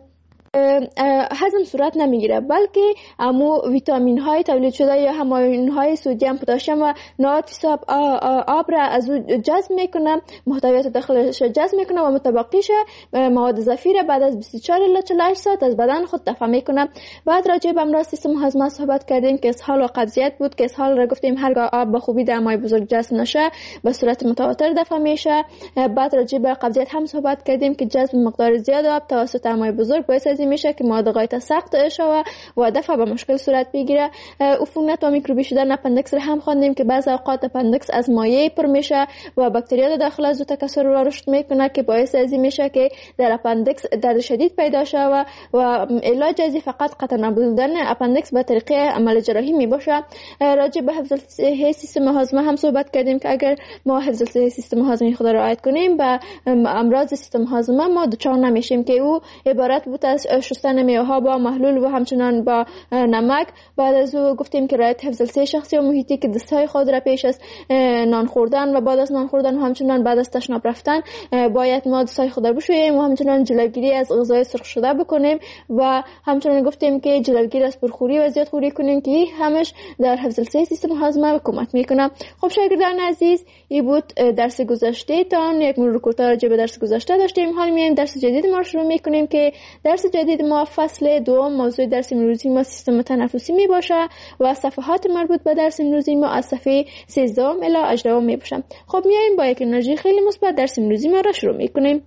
هضم صورت نمیگیره بلکه امو ویتامین های تولید شده یا هماین های سدیم، پتاسیم و نواد فیساب آب را از او جذب میکنه، محتویات داخلش جذب میکنه و متبقیش مواد اضافی را بعد از بیست و چهار الی چهل و هشت ساعت از بدن خود دفع میکنه. بعد راجع به امراض سیستم هاضمه صحبت کردیم که اسهال و قبضیت بود که اسهال را گفتیم هرگاه آب به خوبی در امای بزرگ جذب نشه به صورت متواتر دفع میشه. بعد راجع به قبضیت هم صحبت کردیم که جذب مقدار زیاد آب توسط امای بزرگ باعث میشه که مواد غایت سخت شوه و دفع به مشکل صورت بگیره. عفونت و میکروبی شدن اپندکس را هم خواندیم که بعضی اوقات اپندکس از مایع پر میشه و باکتریا داخل از او تکثر و رشد میکنه که باعث از این میشه که در اپندکس درد شدید پیدا شوه و علاج از فقط قطع نبودن اپندکس به طریق عمل جراحی میباشه. راجع به حفظ صحی سیستم هاضمه هم صحبت کردیم که اگر ما حفظ صحی سیستم هاضمه خود را رعایت کنیم به امراض سیستم هاضمه ما دچار نمیشیم که او عبارت بود از شستن میوه‌ها با محلول و همچنان با نمک. بعد از او گفتیم که رعایت حفظ الصحه شخصی و محیطی که دستهای خود را پیش از نان خوردن و بعد از نان خوردن و همچنان بعد از تشناب رفتن باید ما دستهای خود را بشوییم و همچنان جلوگیری از غذای سرخ شده بکنیم و همچنان گفتیم که جلوگیری از پرخوری و زیادخوری کنیم که همش در حفظ الصحه سیستم هاضمه کمک میکنه. خب شاگردان عزیز، این بود درس گذشته تان. یک مرور کوتاه راجع به درس گذشته داشتیم. حالا میایم درس جدید ما شروع میکنیم که درس جدید ما فصل دوم موضوع درس امروزی ما سیستم تنفسی می باشه و صفحات مربوط به درس امروزی ما از صفحه سیزده الی هجده می باشه. خب میایم با یک انرژی خیلی مثبت درس امروزی ما را شروع میکنیم.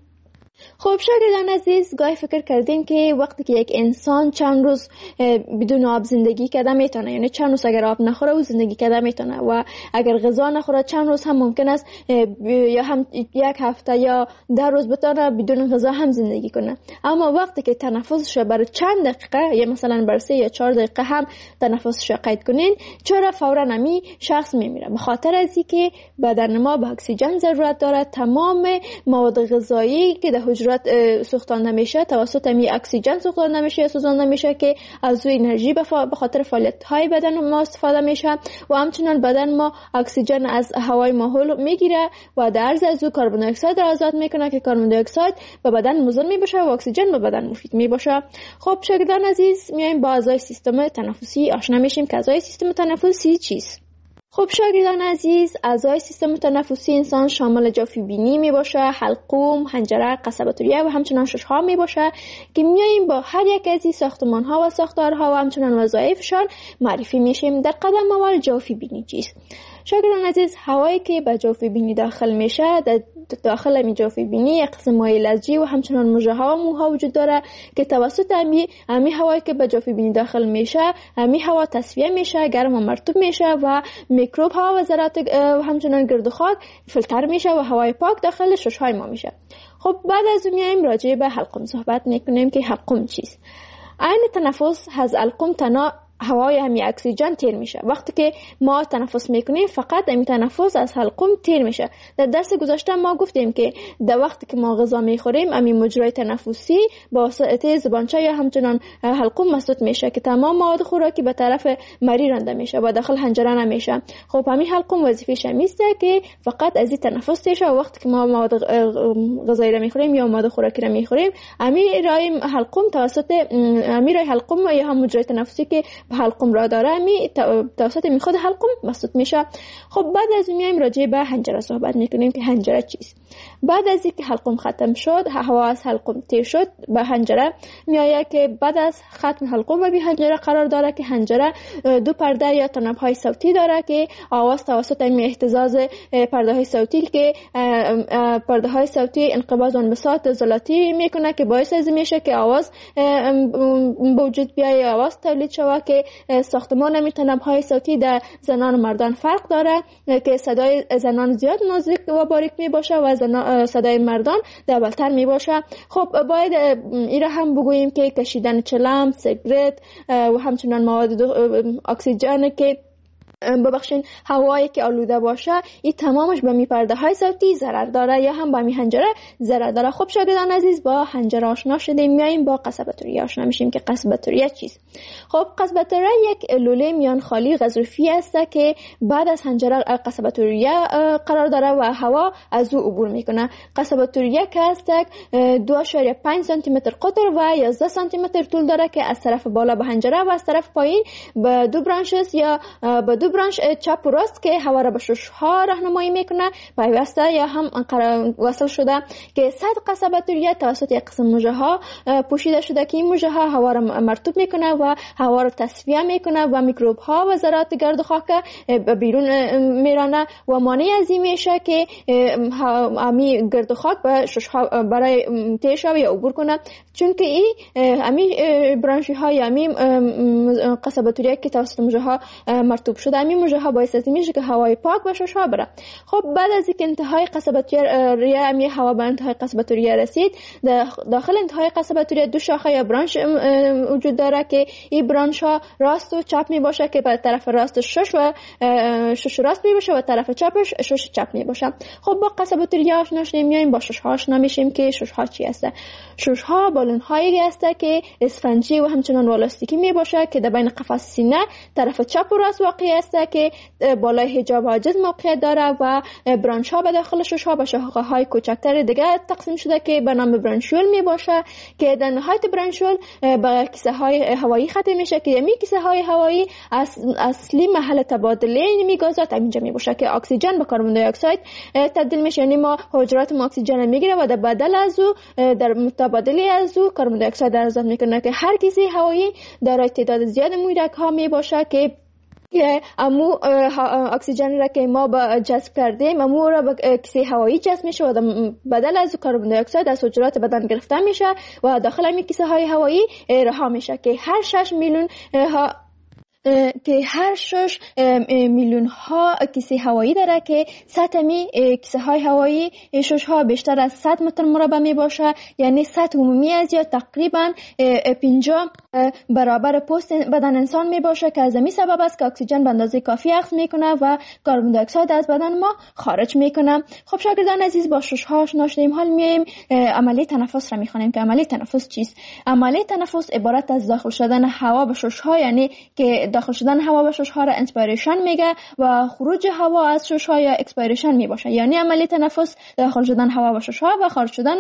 خب شاگردان عزیز، گاهی فکر کردین که وقتی که یک انسان چند روز بدون آب زندگی کرده میتونه، یعنی چند روز اگر آب نخوره او زندگی کرده میتونه و اگر غذا نخوره چند روز هم ممکن است یا هم یک هفته یا ده روز بتونه بدون غذا هم زندگی کنه. اما وقتی که تنفسش برای چند دقیقه یا مثلا برای سه یا چهار دقیقه هم تنفسش قید کنین، چرا فورا نمی شخص میمیره؟ به خاطر از اینکه بدن ما به اکسیژن ضرورت داره. تمام مواد غذایی که در حجرات سوختانده میشه توسط می اکسیژن سوختانده میشه یا سوزانده میشه که از او انرژی به خاطر فعالیت های بدن ما استفاده میشه و همچنان بدن ما اکسیژن از هوای ماحول میگیره و در عرض از او کربن دی اکساید را آزاد میکنه که کربن دی اکساید به بدن مضر میباشه و اکسیژن به بدن مفید میباشه. خب شاگردان عزیز، میایم با اعضای سیستم تنفسی آشنا میشیم که اعضای سیستم تنفسی چیست. خب شاگردان عزیز، اعضای سیستم تنفسی انسان شامل جوفی بینی می باشه، حلقوم، حنجره، قصبه ریه و همچنان ششها می باشه که میاییم با هر یک از این ساختمان ها و ساختارها و همچنان وظایفشان معرفی میشیم. در قدم اول جوفی بینی چیست؟ شاگردان عزیز، هوایی که به جوف بینی داخل میشه در داخل می جوفی بینی یک قسم مایع لزجی و همچنان مژه ها و موها وجود داره که توسط امی امی هوایی که به جوفی بینی داخل میشه امی هوا تصفیه میشه، گرم و مرطوب میشه و میکروب ها و ذرات و همچنان گرد و خاک فیلتر میشه و هوای پاک داخل شش های ما میشه. خب بعد از اون میایم راجع به حلقوم صحبت میکنیم که حلقوم چیست. عین تنفس از حلقوم تنها هوای همی اکسیژن تیر میشه. وقتی که ما تنفس میکنیم فقط این تنفس از حلقوم تیر میشه. در درس گذشته ما گفتیم که در وقتی که ما غذا میخوریم همین مجرای تنفسی با واسطه زبانچه یا همچنان حلقوم مسدود میشه که تمام مواد خوراکی به طرف مری رانده میشه و داخل حنجره نمیشه. خب همین حلقوم وظیفه‌ش میسته که فقط از این تنفس تیشه و وقتی که ما مواد غذایی را میخوریم یا مواد خوراکی را میخوریم همین رای حلقوم توسط همین رای حلقوم یا هم مجرای تنفسی که حلقوم را داره می توسط می خود حلقوم مسدود میشه. خب بعد از اون میایم راجع به حنجره صحبت میکنیم که حنجره چیست. بعد از اینکه حلقوم ختم شد، هوا از حلقوم تیر شد به حنجره میآید که بعد از ختم حلقوم به حنجره قرار داره که حنجره دو پرده یا تناب های صوتی داره که آواز توسط این اهتزاز پرده های صوتی که پرده های صوتی انقباض و انبساط زلاتی میکنه که باعث از میشه که آواز به وجود بیاید، آواز تولید شود که ساختمان می تناب های صوتی در زنان و مردان فرق داره که صدای زنان زیاد نازک و باریک می باشه و صدای مردان دبلتر می باشه. خب باید این را هم بگوییم که کشیدن چلم، سیگرت و همچنان مواد اکسیژن که ببخشین هوایی که آلوده باشه این تمامش به می پرده های صوتی ضرر داره یا هم به می حنجره ضرر داره. خب شاگردان عزیز با حنجره آشنا شدیم، میایم با قصبه توریه آشنا میشیم که قصبه توریه چیست. خب قصبه توریه یک لوله میان خالی غضروفی است که بعد از حنجره قصبه توریه قرار داره و هوا از او عبور میکنه. قصبه توریه که است دو و پنج سانتی متر قطر و یازده سانتی متر طول داره که از طرف بالا به حنجره و از طرف پایین به دو برانش یا به دو برانش چپ و راست که هوا را به شش ها راهنمایی میکنه پیوسته یا هم وصل شده که صد قصبه توریه توسط یک قسم مژه ها پوشیده شده که این مژه ها هوا را مرطوب میکنه و هوا را تصفیه میکنه و میکروب ها و ذرات گرد و خاک بیرون میرانه و مانع از این میشه که امی گرد و خاک به شش ها برای تیشه یا عبور کنه، چون که این امی برانشی ها یا امی قصبه توریه که توسط مژه ها مرطوب شده همین مژه ها باعث از میشه که هوای پاک به شش ها بره. خب بعد از اینکه انتهای قصبه توریه امی هوا به انتهای قصبه توریه رسید، داخل انتهای قصبه توریه دو شاخه یا برانش وجود داره که این برانش ها راست و چپ می باشه که به طرف راست شش و شش راست می باشه و طرف چپش شش چپ می باشه. خب با قصبه توریه آشنا شدیم، میایم با شش ها آشنا میشیم که شش ها چی هست. شش ها بالون هایی هست که اسفنجی و همچنان والاستیکی می باشه که در بین قفس سینه طرف چپ و راست واقع است که بالای حجاب حاجز موقعیت داره و برانش ها به داخل شش ها به شاخه های کوچکتر دیگه تقسیم شده که به نام برانشول می باشه که در نهایت برانشول به کیسه های هوایی ختم میشه که می کیسه های هوایی اصلی محل تبادله این گازات اینجا می باشه که اکسیژن به کربن دی اکساید تبدیل میشه. یعنی ما حجرات ما اکسیژن میگیره و در بدل از او در متبادله از او کربن دی اکساید آزاد میکنه که هر کیسه هوایی دارای تعداد زیاد مویدک ها می باشه که که امو اکسیژن را که ما با جذب کردیم امو را به کیسه هوایی جذب میشه و بدل از کربن دی اکساید از حجرات بدن گرفته میشه و داخل این کیسه های هوایی رها میشه که هر شش میلیون ها که هر شش میلیون ها کیسه هوایی داره که سطح می کیسه های هوایی شش ها بیشتر از صد متر مربع می باشه، یعنی سطح عمومی از یا تقریبا پنجاه برابر پوست بدن انسان می باشه که از این سبب است که اکسیژن به اندازه کافی اخذ میکنه و کربن دی اکساید از بدن ما خارج میکنه. خب شاگردان عزیز با شش ها آشنا شدیم، حال میایم عملی تنفس را میخوانیم که عملی تنفس چیست. عملی تنفس عبارت از داخل شدن هوا به شش ها، یعنی که داخل شدن هوا به شش ها را انسپیریشن میگه و خروج هوا از شش ها یا اکسپیریشن می باشه. یعنی عملی تنفس داخل شدن هوا به شش ها و خارج شدن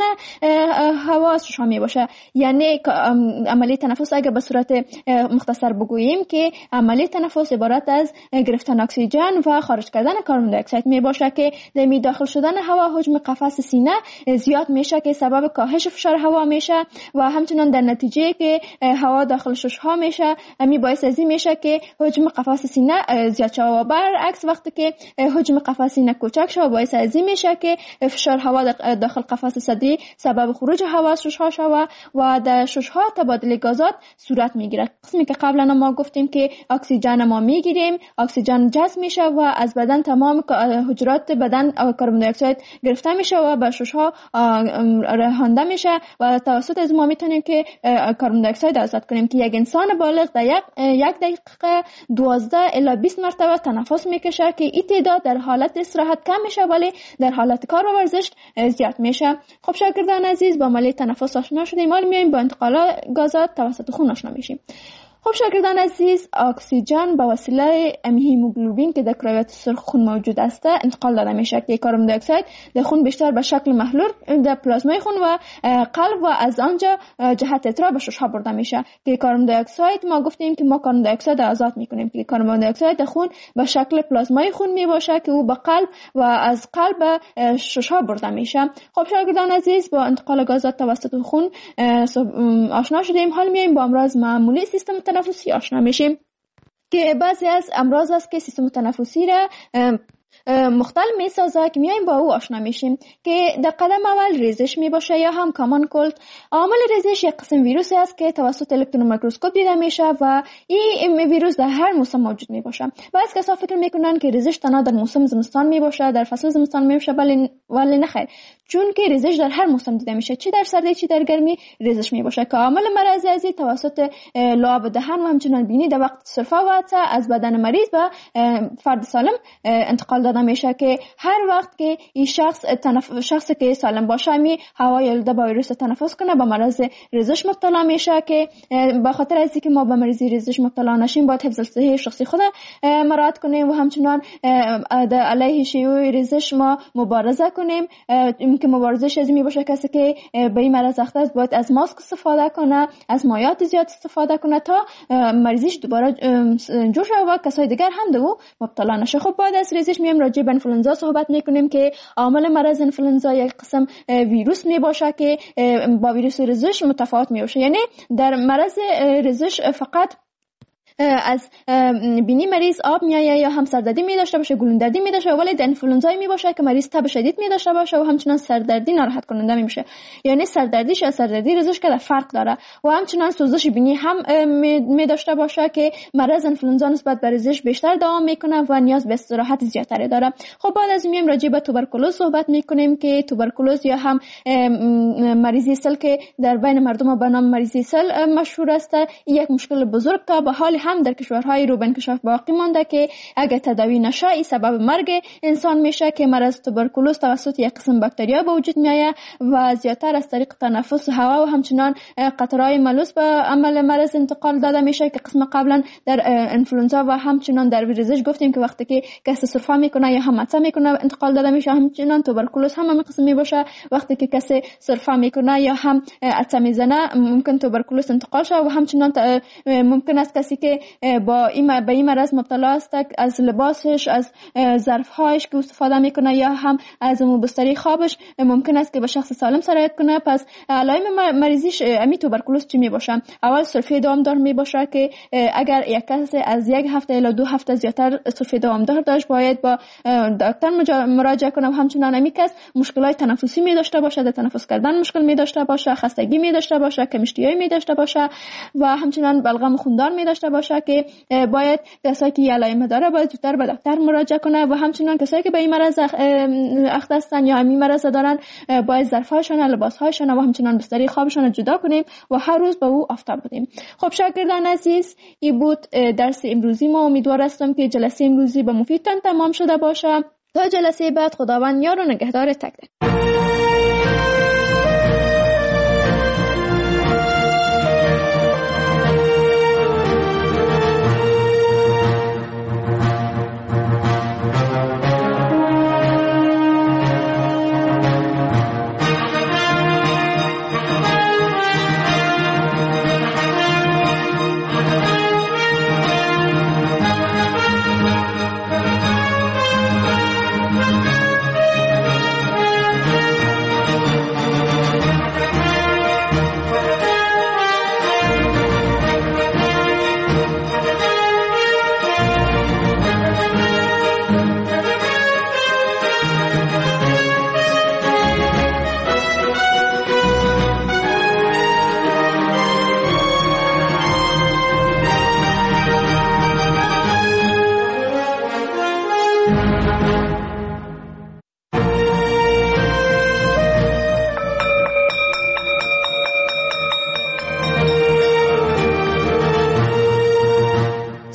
هوا از شش ها می باشه. یعنی عملی تنفس اگر به صورت مختصر بگوییم که عملی تنفس عبارت از گرفتن اکسیژن و خارج کردن کربن دی اکساید می باشه که در می داخل شدن هوا حجم قفس سینه زیاد میشه که سبب کاهش فشار هوا میشه و همچنین در نتیجه که هوا داخل شش ها میشه می باعث از این میشه که حجم قفس سینه زیاد شود و برعکس وقتی که حجم قفس سینه کوچک شود باعث از این میشه که فشار هوا داخل قفس صدری سبب خروج هوا از ششها شود و در ششها تبادل گازات صورت میگیره. قسمی که قبلا ما گفتیم که اکسیژن ما میگیریم، اکسیژن جذب میشه و از بدن تمام حجرات بدن کربن دی اکساید گرفته میشه و به ششها رهانده میشه و توسط از ما میتونیم که کربن دی اکساید آزاد کنیم که یک انسان بالغ در یک یک دقیقه دوازده الی بیست مرتبه تنفس میکشه که این تعداد در حالت استراحت کم میشه ولی در حالت کار و ورزش زیاد میشه. خب شاگردان عزیز، با عملیه تنفس آشنا شدیم، حالا میایم با انتقال گازات توسط خون آشنا میشیم. خب شاگردان عزیز، اکسیژن به وسیله هیموگلوبین که در کرویات سرخ خون موجود است انتقال داده میشه که کربن دی اکساید در خون بیشتر به شکل محلول در پلازمای خون و قلب و از آنجا جهت اترا به ششها برده میشه که کربن دی اکساید ما گفتیم که ما کربن دی اکساید آزاد میکنیم که کربن دی اکساید در خون به شکل پلازمای خون میباشه که او به قلب و از قلب به ششها برده میشه. خب شاگردان عزیز، با انتقال گازات توسط خون آشنا شدیم، حال میایم با امراض معمولی سیستم تنفسی آشنا میشیم که بعضی از امراض است که سیستم تنفسی را مختل می سازه که میایم با او آشنا میشیم که در قدم اول ریزش می باشه یا هم کامان کولد. عامل ریزش یک قسم ویروسی است که توسط الکترون میکروسکوپ دیده میشه و این ویروس در هر موسم موجود می باشه. بعضی کسا فکر میکنن که ریزش تنها در موسم زمستان می باشه، در فصل زمستان می باشه، ولی ولی نه خیر، چون که ریزش در هر موسم دیده میشه، چی در سردی چی در گرمی ریزش می باشه که عامل مرض ازی توسط لعاب دهن و همچنین بینی در وقت سرفه و از بدن مریض به فرد سالم انتقال داده میشه که هر وقت که این شخص تنف... شخصی که سالم باشه می هوای آلوده با ویروس تنفس کنه به مرض ریزش مبتلا میشه که به خاطر از اینکه ما به مرض ریزش مبتلا نشیم باید حفظ صحی شخصی خود مراعات کنیم و همچنین علیه شیوع ریزش ما مبارزه کنیم. که مبارزش از می باشه کسی که به این مرض اخته است باید از ماسک استفاده کنه، از مایعات زیاد استفاده کنه تا مریضیش دوباره جور شه و کسای دیگر هم به او مبتلا نشه. خب بعد از ریزش میایم راجع به انفلوئنزا صحبت میکنیم که عامل مرض انفلوئنزا یک قسم ویروس می باشه که با ویروس ریزش متفاوت می باشه. یعنی در مرض ریزش فقط از بینی مریض آب میایه یا هم سردردی می داشته باشه، گلوندردی می داشته، ولی در انفلوئنزا می باشه که مریض تب شدید می داشته باشه و همچنین سردردی ناراحت کننده می میشه. یعنی سردردیش از سردردی ریزش که فرق داره و همچنین سوزش بینی هم می داشته باشه که مرض انفلوئنزا نسبت به ریزش بیشتر دوام میکنه و نیاز به استراحت زیادتری داره. خب بعد از میایم راجع به توبرکولوز صحبت میکنیم که توبرکولوز یا هم مریضی سل که در بین مردم به نام مریضی سل مشهور است، یک مشکل بزرگ که به حال هم در کشورهای رو به انکشاف باقی مانده که اگر تداوی نشه این سبب مرگ انسان میشه که مرض توبرکولوز توسط یک قسم باکتریا به وجود میآید و زیادتر از طریق تنفس هوا و همچنان قطرهای ملوث به عمل مرض انتقال داده میشه که قسم قبلا در انفلوئنزا و همچنان در ویروسش گفتیم که وقتی که کسی سرفه میکنه یا هم عطسه میکنه انتقال داده میشه. همچنان توبرکولوز هم همین قسم می باشه، وقتی که کسی سرفه میکنه یا هم عطسه میزنه ممکن توبرکولوز انتقال شه و همچنان ممکن است کسی که با این به این مرض مبتلا است از لباسش، از ظرفهایش که استفاده میکنه یا هم از مبستری خوابش ممکن است که به شخص سالم سرایت کنه. پس علائم مریضیش امی توبرکولوز چی می باشه؟ اول سرفه دوامدار می باشه که اگر یک کس از یک هفته الی دو هفته زیادتر سرفه دوامدار داشت باید با دکتر مراجعه کنه و همچنان امی کس مشکلات تنفسی می داشته باشه، در تنفس کردن مشکل می داشته باشه، خستگی می داشته باشه، کم‌اشتیایی می داشته باشه و همچنان بلغم خوندار می داشته باشه که باید کسایی که علائم داره باید زودتر به دکتر مراجعه کنه و همچنان کسایی که به این مرض اخته هستن یا همین مرض دارن باید ظرف‌هاشون، لباس‌هاشون و همچنان بستری خوابشون جدا کنیم و هر روز به او آفتاب بدیم. خب شاگردان عزیز، این بود درس امروزی ما. امیدوار هستم که جلسه امروزی به مفیدتان تمام شده باشه. تا جلسه بعد خداوند یار و نگهدار تک تک.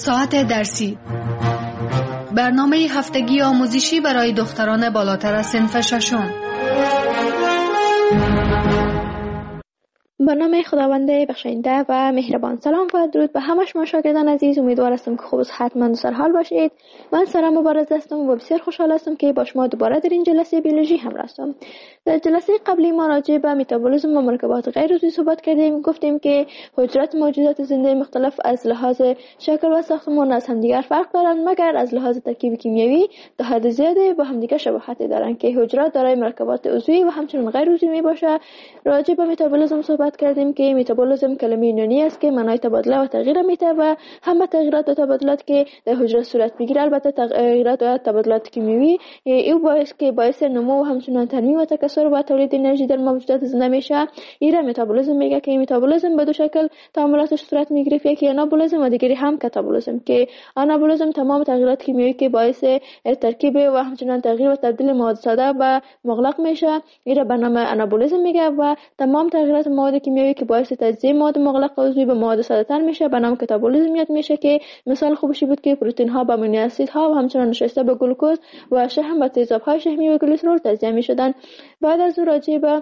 ساعت درسی، برنامه هفتگی آموزشی برای دختران بالاتر از صنف ششم. برنامه خداوند بخشنده و مهربان. سلام و درود به همه شما شاگردان عزیز. امیدوار هستم که خوب و صحتمند و سرحال باشید. من سارا مبارز هستم و بسیار خوشحال هستم که با شما دوباره در این جلسه بیولوژی همراه هستم. در جلسه قبلی ما راجع به متابولیسم و مرکبات غیر عضوی صحبت کردیم. گفتیم که حجرات موجودات زنده مختلف از لحاظ شکل و ساختمان از همدیگر فرق دارند، مگر از لحاظ ترکیب کیمیایی تا حد زیادی با همدیگر شباهت دارند که حجرات دارای مرکبات عضوی و همچنین غیر عضوی میباشه. راجع به متابولیسم صحبت کردیم که متابولیسم کلمه یونانی است که معنای تبادله و تغییر میده و همه تغییرات و تبادلات که در حجره صورت میگیره، البته تغییرات و تبادلات کیمیایی، این باعث که باعث نمو و همچنین تنمو و تکثر و تولید انرژی در موجودات زنده میشه. این متابولیسم میگه که متابولیسم به دو شکل تعاملاتش صورت میگیره، یکی آنابولیسم و دیگری هم کاتابولیسم. که آنابولیسم تمام تغییرات کیمیایی که باعث ترکیب و همچنین تغییر و تبدیل مواد ساده به مغلق میشه، این به نام آنابولیسم میگه. و تمام تغییرات مواد کیمیایی که باعث تجزیه مواد مغلق عضوی به مواد ساده تر میشه به نام کاتابولیسم یاد میشه. که مثال خوبشی بود که پروتئین ها به امینو اسید ها و همچنین نشسته به گلوکوز و شحم و تیزاب های شحمی و گلیسرول تجزیه میشدن. بعد از اون راجع به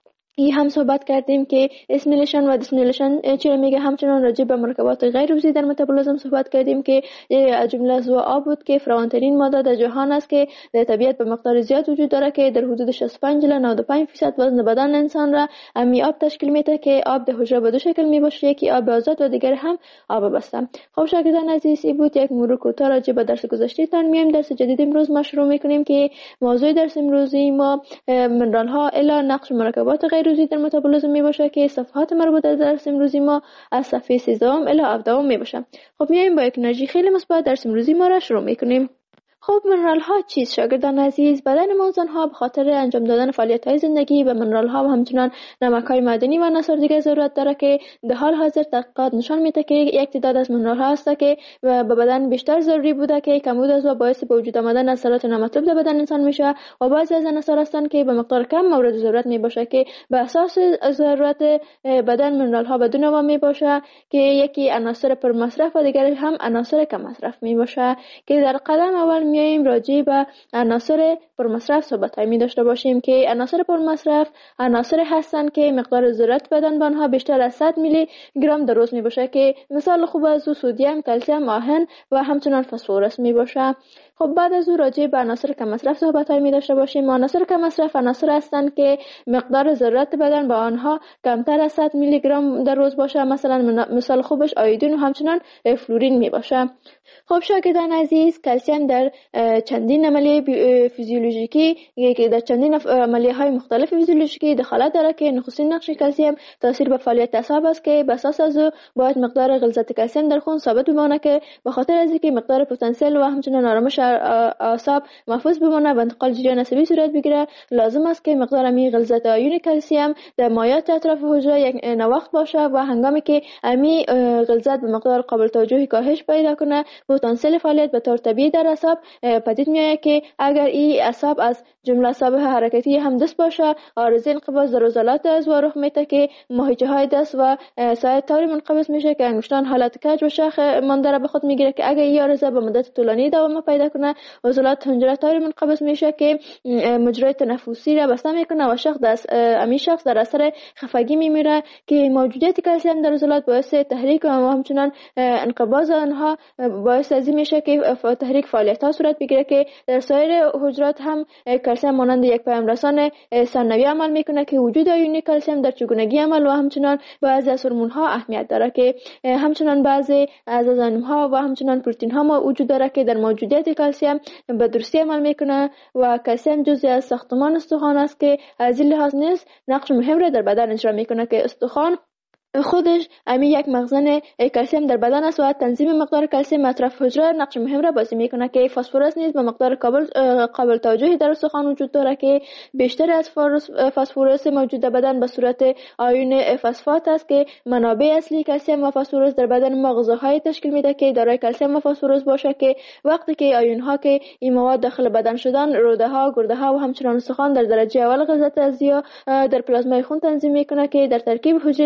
ای هم صحبت کردیم که اسمیلیشن و دیسمیلیشن چرا میگه. همچنان راجع به مرکبات غیر عضوی در متابولیسم صحبت کردیم که از جمله از آب بود که فراوان‌ترین ماده در جهان است که در طبیعت به مقدار زیاد وجود داره که در حدود شصت و پنج الی نود و پنج درصد وزن بدن انسان را امی آب تشکیل میده. که آب در حجره به دو شکل میباشه، یکی آب آزاد و دیگر هم آب بسته. خب شاگردان عزیز، این بود یک مرور کوتاه راجع به درس گذشته تان. میایم درس جدید امروز ما شروع میکنیم که موضوع درس امروزی ما منرال ها الی نقش مرکبات غیر عضوی در متابولیسم می باشه که صفحات مربوطه در درس امروزی ما از صفحه سیزده الی هفده می باشه. خب میایم با یک انرژی خیلی مثبت درس امروزی ما را شروع میکنیم. خب منرال ها چیست شاگردان عزیز؟ بدن ما انسان ها به خاطر انجام دادن فعالیت های زندگی به منرال ها و همچنان نمک های معدنی و عناصر دیگه ضرورت داره که در حال حاضر تحقیقات نشان میده که یک تعداد از منرال ها هست که به بدن بیشتر ضروری بوده که کمبود از و باعث به وجود آمدن اثرات نامطلوب در بدن انسان میشه، و بعضی از عناصر هستن که به مقدار کم مورد ضرورت میباشه که به اساس ضرورت بدن منرال ها بدون نوع میباشه که یکی عناصر پر مصرف و دیگری هم عناصر کم مصرف میباشه. که در قدم اول میایم راجع به عناصر پر مصرف صحبت می داشته باشیم. که عناصر پر مصرف عناصر هستند که مقدار ضرورت بدن به آنها بیشتر از صد میلی گرم در روز می باشه. که مثال خوب از او سدیم، کلسیم، آهن و همچنان فسفرس می باشه. خب بعد از او راجع به عناصر کم مصرف صحبت می داشته باشیم. عناصر کم مصرف عناصر هستند که مقدار ضرورت بدن به آنها کمتر از صد میلی گرم در روز باشه. مثلا مثال خوبش آیودین و همچنان فلورین می باشه. خب شاگردان عزیز، کلسیم در چندین عملیه فیزیولوژیکی که در چندین عملیه های مختلف فیزیولوژیکی دخالت داره که نخستین نقش کلسیم تاثیر به فعالیت اعصاب است که به اساس از او باید مقدار غلظت کلسیم در خون ثابت بمانه که به خاطر از اینکه مقدار پتانسیل و همچنین آرامش اعصاب محفوظ بمانه و انتقال جریان عصبی صورت بگیره، لازم است که مقدار امی غلظت آیون کلسیم در مایات اطراف حجره یک نواخت باشه و هنگامی که امی غلظت به مقدار قابل توجهی کاهش پیدا کنه، پتانسیل فعالیت به طور طبیعی در اعصاب پدید میاد. که اگر این اعصاب از جمله اعصاب حرکتی هم دست باشه، عارضه انقباض در عضلات از رخ میده که ماهیچه های دست و ساعد طوری منقبض میشه که انگشتان حالت کج و شاخ مانده را به خود میگیره. که اگر این عارضه به مدت طولانی دوام پیدا کنه، عضلات حنجره طوری منقبض میشه که مجرای تنفسی را بسته میکنه و شخص دست امی شخص در اثر خفگی میمیره. که موجودیت کلسیم در عضلات باعث تحریک و همچنان انقباض آنها باعث از این میشه که تحریک فعالیت ها صورت بگیره. که در سایر حجرات هم کلسیم مانند یک پیام رسان ثانوی عمل میکنه که وجود آیون کلسیم در چگونگی عمل و همچنان بعضی از هورمون ها اهمیت داره. که همچنان بعضی از انزیم ها و همچنان پروتئین ها ما وجود داره که در موجودیت کلسیم به درستی عمل میکنه و کلسیم جزئی از ساختمان استخوان است که از این لحاظ نیز نقش مهم را در بدن اجرا میکنه. که استخوان خودش امی یک مخزن کلسیم در بدن است و تنظیم مقدار کلسیم اطراف حجره نقش مهم را بازی میکنه. که فسفرس نیز به مقدار قابل قابل توجهی در استخوان وجود داره که بیشتر از فسفرس موجود در بدن به صورت آیون فسفات است. که منابع اصلی کلسیم و فسفرس در بدن ما غذاهای تشکیل میده که دارای کلسیم و فسفرس باشه. که وقتی که آیون ها که این مواد داخل بدن شدن، روده ها، گرده ها و همچنان استخوان در درجه اول غلظت ازیا در پلازمای خون تنظیم میکنه که در ترکیب حجره نباتی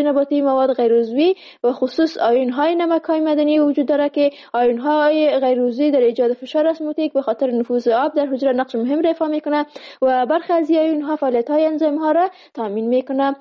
مواد غیر عضوی و خصوص آیون‌های نمک‌های معدنی وجود داره که آیون‌های غیر عضوی در ایجاد فشار اسموتیک به خاطر نفوذ آب در حجره نقش مهم ایفا میکنه و برخی از آیون‌ها فعالیت‌های انزیم‌ها را تامین میکنه.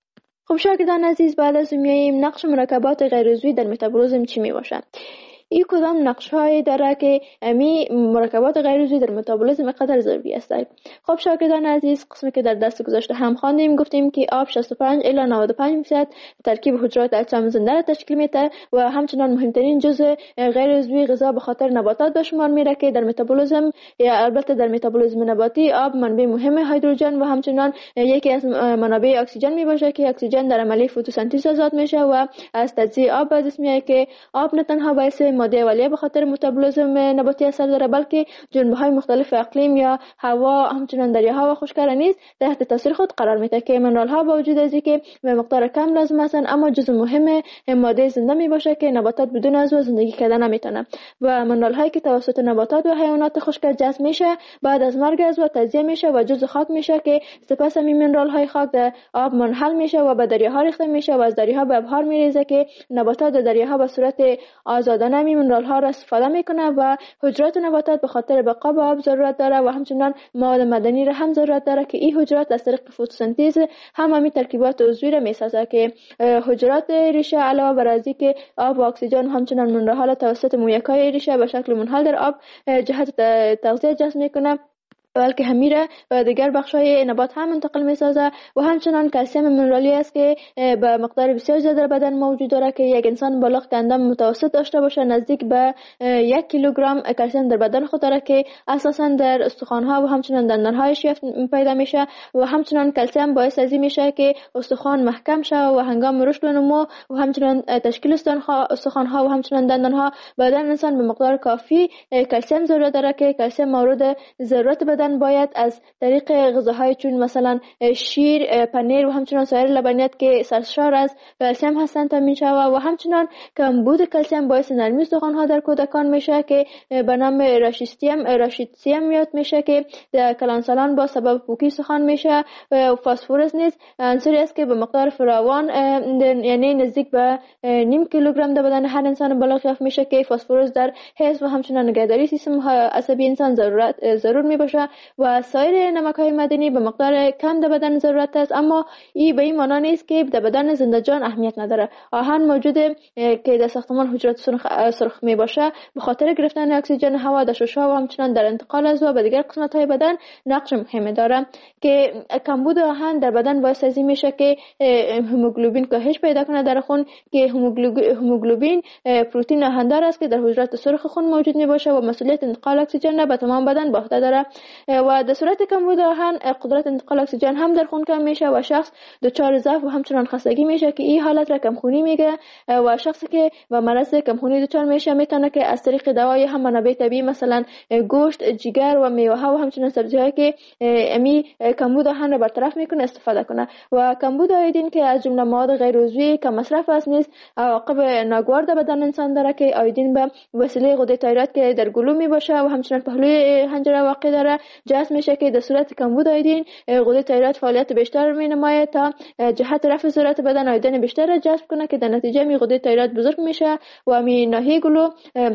خب شاگردان عزیز، بعد از میاییم نقش مرکبات غیر عضوی در متابولیسم چی می باشه؟ این کدام نقش‌هایی داره که امی مرکبات غیر عضوی در متابولیسم قدر ضروری است؟ خب شاگردان عزیز، قسمی که در درس گذشته هم خواندیم گفتیم که آب شصت و پنج الی نود و پنج درصد ترکیب حجرات اجسام زنده را تشکیل میده و همچنان مهمترین جزء غیر عضوی غذا به خاطر نباتات به شمار میره که در متابولیسم یا البته در متابولیسم نباتی آب منبع مهم هیدروژن و همچنان یکی از منابع اکسیژن می باشه که اکسیژن در عملیه فتوسنتز آزاد میشه و از تجزیه آب به دست میاد که آب نه تنها باعث ماده اولیه به خاطر متابولیسم نباتی اثر داره بلکه جنبه‌های مختلف اقلیم یا هوا همچنان دریاها و خشک‌کردنی نیز تحت تاثیر خود قرار میده که منرال‌ها با وجود از اینکه به مقدار کم لازم هستند اما جزء مهم ماده زنده می باشه که نباتات بدون عضو زندگی کردن نمیتونن و منرال‌هایی که توسط نباتات و حیوانات خشک جذب میشه بعد از مرگ عضو تجزیه میشه و جزء خاک میشه که سپس همین منرال‌های خاک در آب منحل میشه و به دریاها ریخته میشه و از دریاها به ابحار میریزه که نباتات در دریاها به صورت آزادانه همین منرال‌ها را استفاده میکنه و حجرات نباتات به خاطر بقا به آب ضرورت داره و همچنان مواد معدنی را هم ضرورت داره که این حجرات از طریق فتوسنتز هم همین ترکیبات عضوی را میسازه که حجرات ریشه علاوه بر از اینکه آب و اکسیژن همچنان منرال‌ها را توسط مویکای ریشه به شکل منحل در آب جهت تغذیه جذب میکنه بلکه همیره و دیگر بخش‌های نبات هم منتقل می‌سازه و همچنان کلسیم منرالی است که به مقدار بسیار زیاد در بدن موجود داره که یک انسان بالغ که اندام متوسط داشته باشه نزدیک به یک کیلوگرم کلسیم در بدن خود داره که اساساً در استخوان‌ها و همچنان دندان‌های شیفت پیدا میشه و همچنان کلسیم باعث از این میشه که استخوان محکم شه و هنگام رشد و نمو و همچنان تشکیل استخوان‌ها و همچنان دندان‌ها بدن انسان به مقدار کافی کلسیم ضرورت داره که کلسیم مورد ضرورت بدن باید از طریق غذاهای چون مثلا شیر، پنیر و همچنان سایر لبنیات که سرشار از کلسیم هستند تامین شود و همچنان کمبود کلسیم باعث نرمی استخوان‌ها در کودکان میشه که به نام راشیتسیم راشیتسیم میاد میشه که در کلانسالان با سبب پوکی استخوان میشه و فسفرس نیز عنصری است که به مقدار فراوان یعنی نزدیک به نیم کیلوگرم در بدن هر انسان بالغ یافت میشه که فسفرس در حفظ و همچنان نگهداری سیستم عصبی انسان ضرورت ضرور میباشه و سایر نمک‌های معدنی به مقدار کم در بدن ضرورت است اما این به این معنی نیست که در بدن زنده جان اهمیت نداره. آهن موجوده که در ساختمان حجرات سرخ, سرخ می باشه به خاطر گرفتن اکسیژن هوا در شش‌ها و همچنان در انتقال از و به دیگر قسمت‌های بدن نقش مهمی داره که کمبود آهن در بدن باعث از این میشه که هموگلوبین کاهش پیدا کنه در خون که هموگلوبین پروتئین آهندار است که در حجرات سرخ خون موجود می باشه و مسئولیت انتقال اکسیژن را به تمام بدن به عهده داره و در صورت کمبود آهن قدرت انتقال اکسیژن هم در خون کم میشه و شخص دچار ضعف و همچنان خستگی میشه که این حالت را کمخونی میگه و شخصی که با مرض کمخونی دچار میشه میتونه که از طریق دوای هم منابع طبیعی مثلا گوشت، جگر و میوه ها و همچنان سبزی‌هایی که امی کمبود آهن را برطرف میکنه استفاده کنه و کمبود آیودین که از جمله مواد غیر عضوی کم مصرف است نیز عواقب ناگوار در بدن انسان داره که آیودین به وسیله غده تایروید که در گلو می باشه و همچنان پهلوی حنجره واقع داره جذب میشه که در صورت کمبود آیودین غده تایروید فعالیت بیشتر می نماید تا جهت رفع ضرورت بدن آیودین بیشتر را جذب کنه که در نتیجه می غده تایروید بزرگ میشه و می ناحیه گلو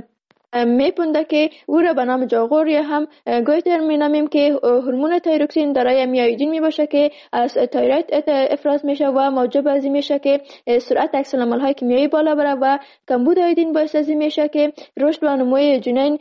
میپونده که او را به نام جاغور یا هم گویتر مینامیم که هورمون تایروکسین دارای آیودین می باشه که از تایروید افراز میشه و موجب از این میشه که سرعت عکس العمل‌های کیمیایی بالا بره و کمبود آیودین باعث از این میشه که رشد و نموی جنین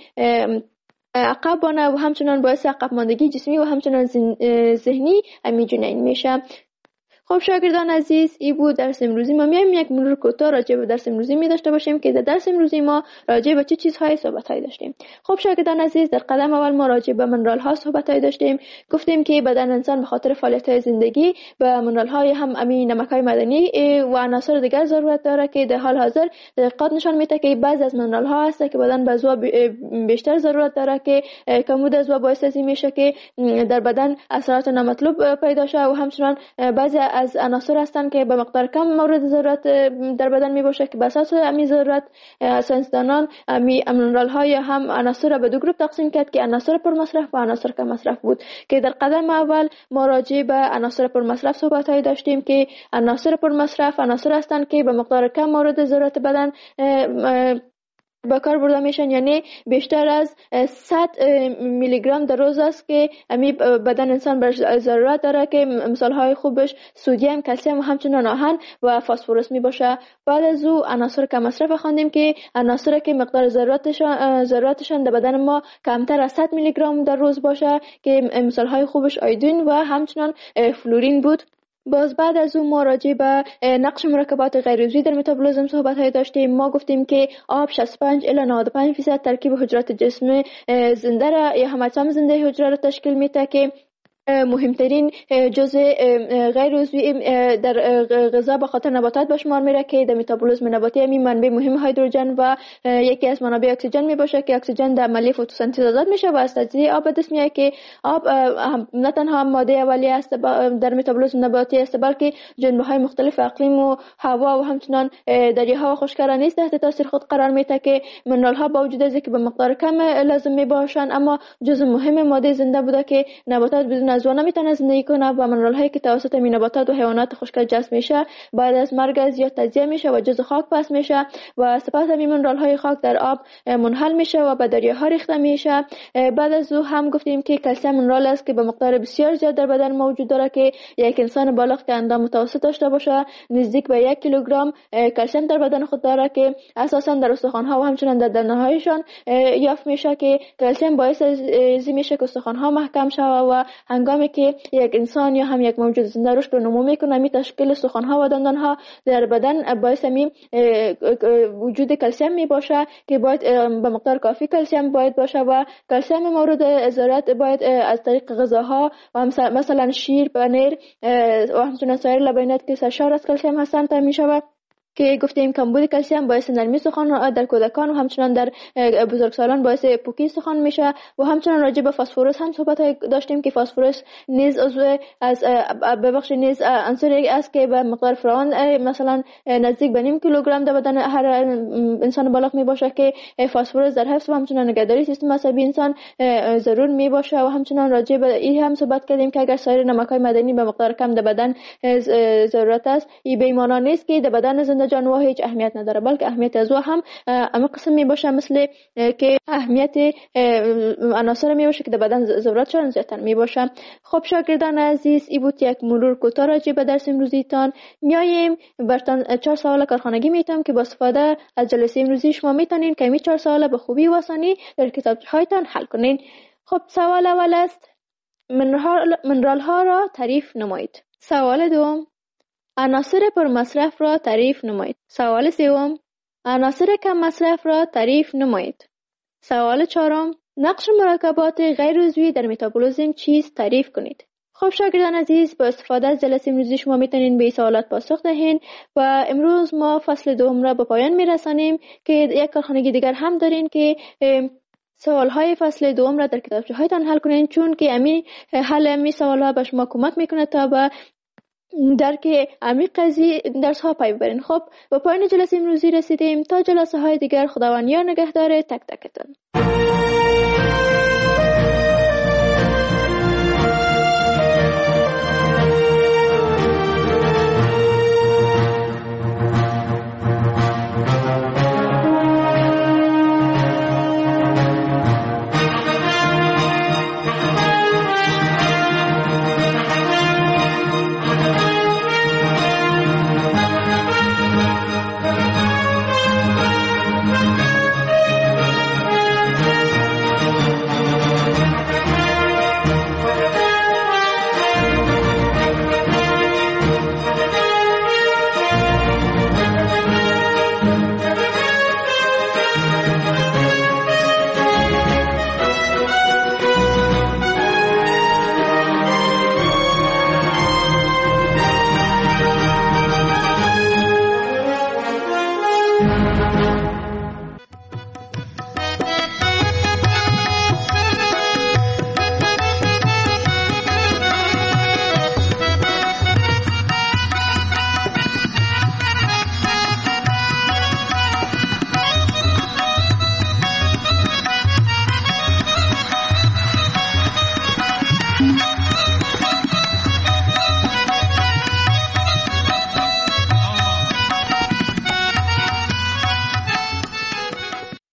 عقب بانه و همچنان باعث عقب ماندگی جسمی و همچنان ذهنی همین جنین میشه. خب شاگردان عزیز، این بود درس امروزی ما. میایم یک مرور کوتاه راجع به درس امروزی می داشته باشیم که در درس امروزی ما راجع به چه چیزهای صحبت‌های داشتیم. خب شاگردان عزیز، در قدم اول ما راجع به منرال ها صحبت‌های داشتیم. گفتیم که بدن انسان به خاطر فعالیت‌های زندگی به منرال های هم امین نمک‌های معدنی و عناصر دیگر ضرورت داره که در حال حاضر تحقیقات نشان میده که بعضی از منرال ها هست که بدن به عضو بیشتر ضرورت داره که کمبود عضو باعث میشه که در بدن اثرات نامطلوب پیدا شه و همچنان بعضی از عناصر هستند که به مقدار کم مورد ضرورت در بدن می باشه که به اساس امی ضرورت ساینسدانان امی مینرال ها یا هم عناصر را به دو گروه تقسیم کرد که عناصر پر مصرف و عناصر کم مصرف بود که در قدم اول ما راجع به عناصر پر مصرف صحبت های داشتیم که عناصر پر مصرف عناصر هستند که به مقدار کم مورد ضرورت بدن با کار برده میشن، یعنی بیشتر از صد میلی گرم در روز است که امی بدن انسان بر ضرورت داره که مثال های خوبش سدیم، کلسیم و همچنین آهن و فسفرس می باشه. بعد از او عناصر کم مصرف خواندیم که عناصر که مقدار ضرورتشان ضرورتشان در بدن ما کمتر از صد میلی گرم در روز باشه که مثال های خوبش آیودین و همچنین فلورین بود. باز بعد از اون ما راجع به نقش مرکبات غیر عضوی در متابولیسم صحبت های داشتیم. ما گفتیم که آب شصت و پنج الی نود و پنج درصد ترکیب حجرات جسم زنده را یا هم اجسام زنده حجره را تشکیل میده که مهمترین جزء غیر عضوی در غذا به خاطر نباتات به شمار میره که در متابولیسم نباتی همین منبع مهم هیدروژن و یکی از منابع اکسیژن می باشه که اکسیژن در عملیه فتوسنتز آزاد میشه و از تجزیه آب به دست میاد که آب نه تنها ماده اولیه است در متابولیسم نباتی است بلکه جنبه های مختلف اقلیم و هوا و همچنان دریاها و خشک‌ها نیز تحت تاثیر خود قرار میده که منرال ها با وجود از که به مقدار کم لازم می باشن اما جزء مهم ماده زنده بوده که نباتات بدون از اون نمیتونه زندگی کنه و منرال هایی که توسط می نباتات و حیوانات خشک جذب میشه بعد از مرگ از زیاد تجزیه میشه و جزء خاک پس میشه و سپس همین منرال های خاک در آب منحل میشه و به دریاها ریخته میشه. بعد از او هم گفتیم که کلسیم منرال است که به مقدار بسیار زیاد در بدن موجود داره که یک انسان بالغ که اندام متوسط داشته باشه نزدیک به یک کیلوگرم کلسیم در بدن خود داره که اساسا در استخوان ها و همچنین در دندان هایشان یافت میشه که کلسیم باعث ازی میشه که استخوان ها محکم شوه و هنگامی که یک انسان یا هم یک موجود زنده رشد و نمو میکنه می تشکیل استخوان ها و دندان ها در بدن باعث می وجود کلسیم می باشه که باید به مقدار کافی کلسیم باید باشه و کلسیم مورد ضرورت باید از طریق غذاها و مثلا شیر، پنیر و همچنین سایر لبنیات که سرشار از کلسیم هستند تامین شود که گفتیم کمبود کلسیم باعث نرمی استخوان در کودکان و همچنین در بزرگسالان باعث پوکی استخوان میشه و همچنین راجع به فسفرس هم صحبت داشتیم که فسفرس نیز عضو از ببخش نیز عنصری است که به مقدار فراوان مثلا نزدیک به نیم کیلوگرم در بدن هر انسان بالغ می باشه که فسفرس در حفظ و همچنین نگهداری سیستم عصبی انسان ضرور می باشه و همچنین راجع به این هم صحبت کردیم که اگر سایر نمک‌های معدنی به مقدار کم در بدن ضرورت است این به معنی نیست که در بدن زنده جانور هیچ اهمیت نداره بلکه اهمیت از او هم اما قسم می باشه مثل که اهمیت عناصر می باشه که در بدن ضرورتشان زیادتر می باشه. خب شاگردان عزیز این بود یک مرور کوتاه راجع به درس امروزیتان. میایم برتان چهار سوال کارخانگی میتونم که با استفاده از جلسه امروزی شما میتونین که این چهار سوال به خوبی و آسانی در کتابچه هایتان حل کنین. خب سوال اول است منرال ها را تعریف نمایید. سوال دوم عناصر پر مصرف را تعریف نمایید. سوال سوم عناصر کم مصرف را تعریف نمایید. سوال چهارم نقش مرکبات غیر عضوی در متابولیسم چیست تعریف کنید. خب شاگردان عزیز با استفاده از جلسه امروزی شما میتونین به این سوالات پاسخ دهین و امروز ما فصل دوم را به پایان میرسانیم که یک کارخانگی دیگر هم دارین که سوال های فصل دوم را در کتابچه هایتان حل کنین چون که امی حل امی سوال ها به شما کمک میکنه تا به درک عمیق قضیه درس ها پی ببرین. خب با پایان جلسه امروزی رسیدیم. تا جلسه های دیگر خداوند یار نگهدار تک تکتون.